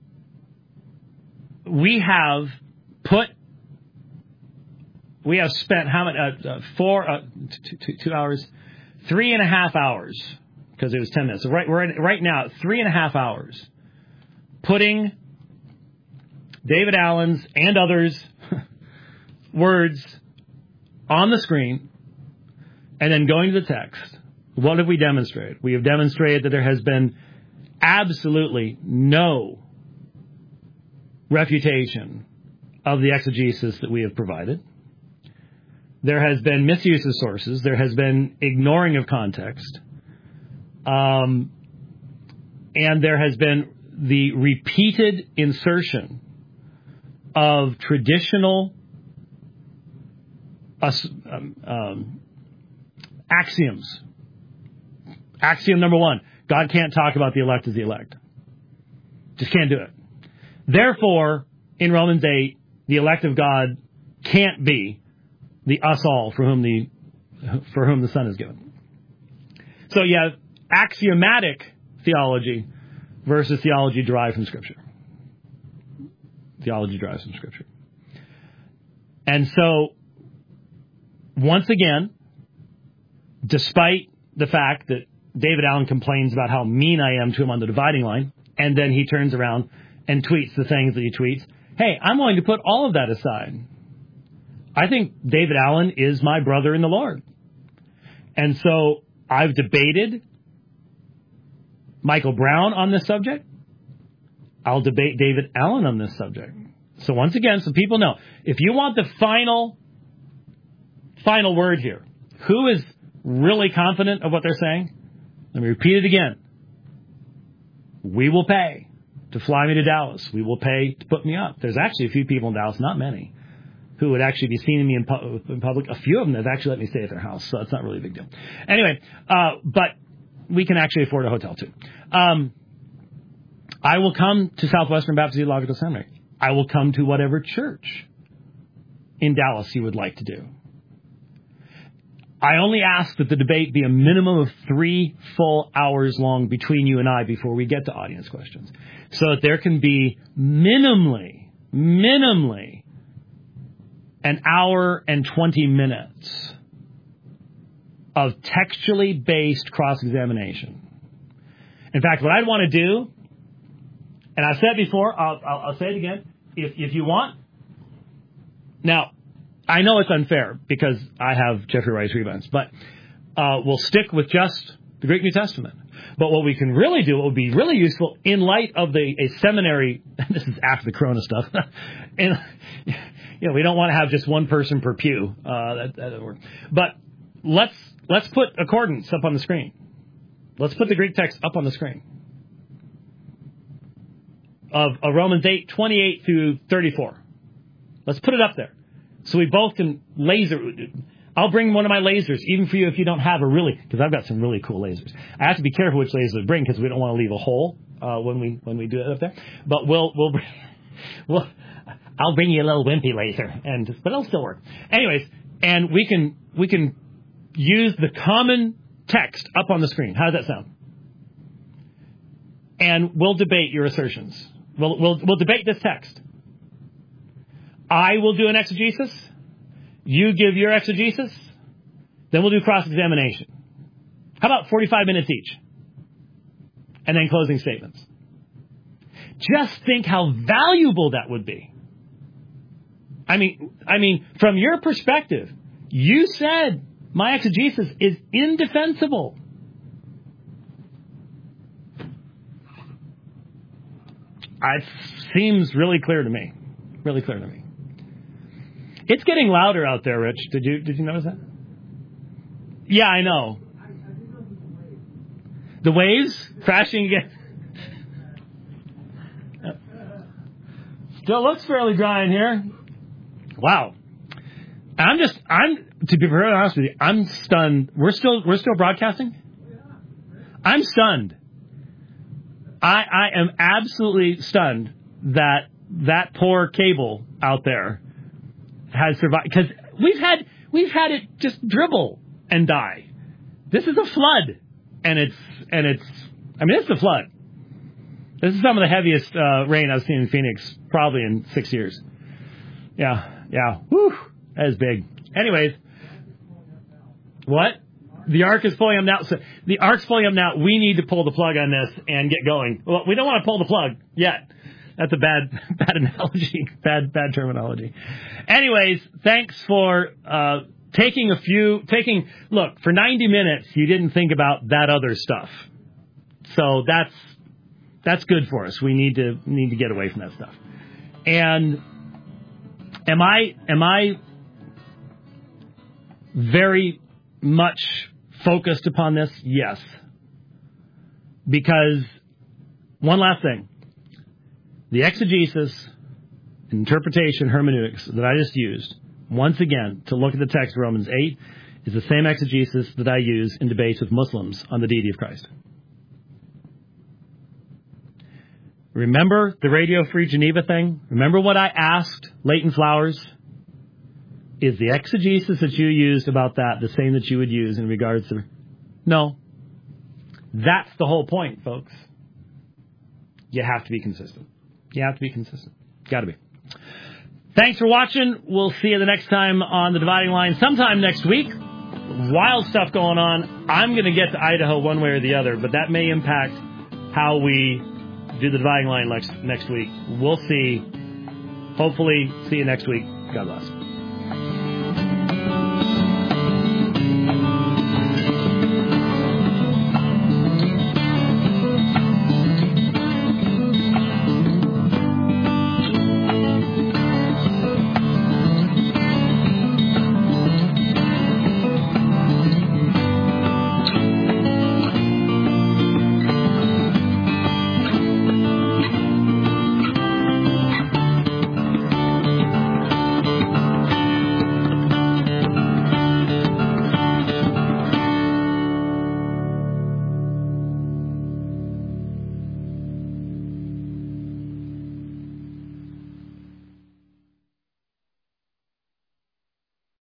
we have put, we have spent how many? Uh, uh, four, uh, two, two, two hours, three and a half hours, because it was ten minutes. So right, we're at, right now at three and a half hours, putting David Allen's and others' words on the screen, and then going to the text. What have we demonstrated? We have demonstrated that there has been absolutely no refutation of the exegesis that we have provided. There has been misuse of sources. There has been ignoring of context. Um, and there has been the repeated insertion of traditional uh, um, um, axioms. Axiom number one, God can't talk about the elect as the elect. Just can't do it. Therefore, in Romans eight, the elect of God can't be the us all for whom the for whom the Son is given. So you have axiomatic theology versus theology derived from Scripture. Theology derives from Scripture. And so, once again, despite the fact that David Allen complains about how mean I am to him on the dividing line, and then he turns around and tweets the things that he tweets, hey, I'm willing to put all of that aside. I think David Allen is my brother in the Lord. And so I've debated Michael Brown on this subject. I'll debate David Allen on this subject. So once again, so people know, if you want the final, final word here, who is really confident of what they're saying? Let me repeat it again. We will pay to fly me to Dallas. We will pay to put me up. There's actually a few people in Dallas, not many, who would actually be seeing me in, pu- in public. A few of them have actually let me stay at their house, so it's not really a big deal. Anyway, uh, but we can actually afford a hotel too. Um, I will come to Southwestern Baptist Theological Seminary. I will come to whatever church in Dallas you would like to do. I only ask that the debate be a minimum of three full hours long between you and I before we get to audience questions, so that there can be minimally, minimally an hour and twenty minutes of textually based cross-examination. In fact, what I'd want to do, and I've said before, I'll, I'll, I'll say it again, if, if you want. Now, I know it's unfair because I have Jeffrey Rice Rebands, but uh, we'll stick with just the Greek New Testament. But what we can really do, what would be really useful in light of the a seminary, this is after the Corona stuff, and you know, we don't want to have just one person per pew. Uh, that, that doesn't work. But let's let's put accordance up on the screen. Let's put the Greek text up on the screen. of, of Romans eight, twenty-eight through thirty-four. Let's put it up there. So we both can laser. I'll bring one of my lasers, even for you if you don't have a really, because I've got some really cool lasers. I have to be careful which lasers I bring because we don't want to leave a hole uh, when we when we do it up there. But we'll we'll bring, we'll I'll bring you a little wimpy laser, and but it'll still work. Anyways, and we can we can use the common text up on the screen. How does that sound? And we'll debate your assertions. We'll we'll we'll debate this text. I will do an exegesis. You give your exegesis. Then we'll do cross-examination. How about forty-five minutes each? And then closing statements. Just think how valuable that would be. I mean, I mean, from your perspective, you said my exegesis is indefensible. It seems really clear to me. Really clear to me. It's getting louder out there, Rich. Did you did you notice that? Yeah, I know. The waves crashing again. Still looks fairly dry in here. Wow. I'm just I'm to be very honest with you, I'm stunned. We're still we're still broadcasting? I'm stunned. I I am absolutely stunned that that poor cable out there has survived, because we've had we've had it just dribble and die. This is a flood, and it's and it's I mean it's a flood. This is some of the heaviest uh, rain I've seen in Phoenix probably in six years. Yeah, yeah, whew, that is big. Anyways, what? The arc is pulling up now. So the arc's pulling up now. We need to pull the plug on this and get going. Well, we don't want to pull the plug yet. That's a bad, bad analogy, bad, bad terminology. Anyways, thanks for uh, taking a few, taking, look, for ninety minutes, you didn't think about that other stuff. So that's, that's good for us. We need to, need to get away from that stuff. And am I, am I very much focused upon this? Yes. Because, one last thing. The exegesis, interpretation, hermeneutics that I just used, once again, to look at the text of Romans eight, is the same exegesis that I use in debates with Muslims on the deity of Christ. Remember the Radio Free Geneva thing? Remember what I asked Leighton Flowers? Is the exegesis that you used about that the same that you would use in regards to... No. That's the whole point, folks. You have to be consistent. You have to be consistent. Got to be. Thanks for watching. We'll see you the next time on The Dividing Line sometime next week. Wild stuff going on. I'm going to get to Idaho one way or the other, but that may impact how we do The Dividing Line next, next week. We'll see. Hopefully, see you next week. God bless.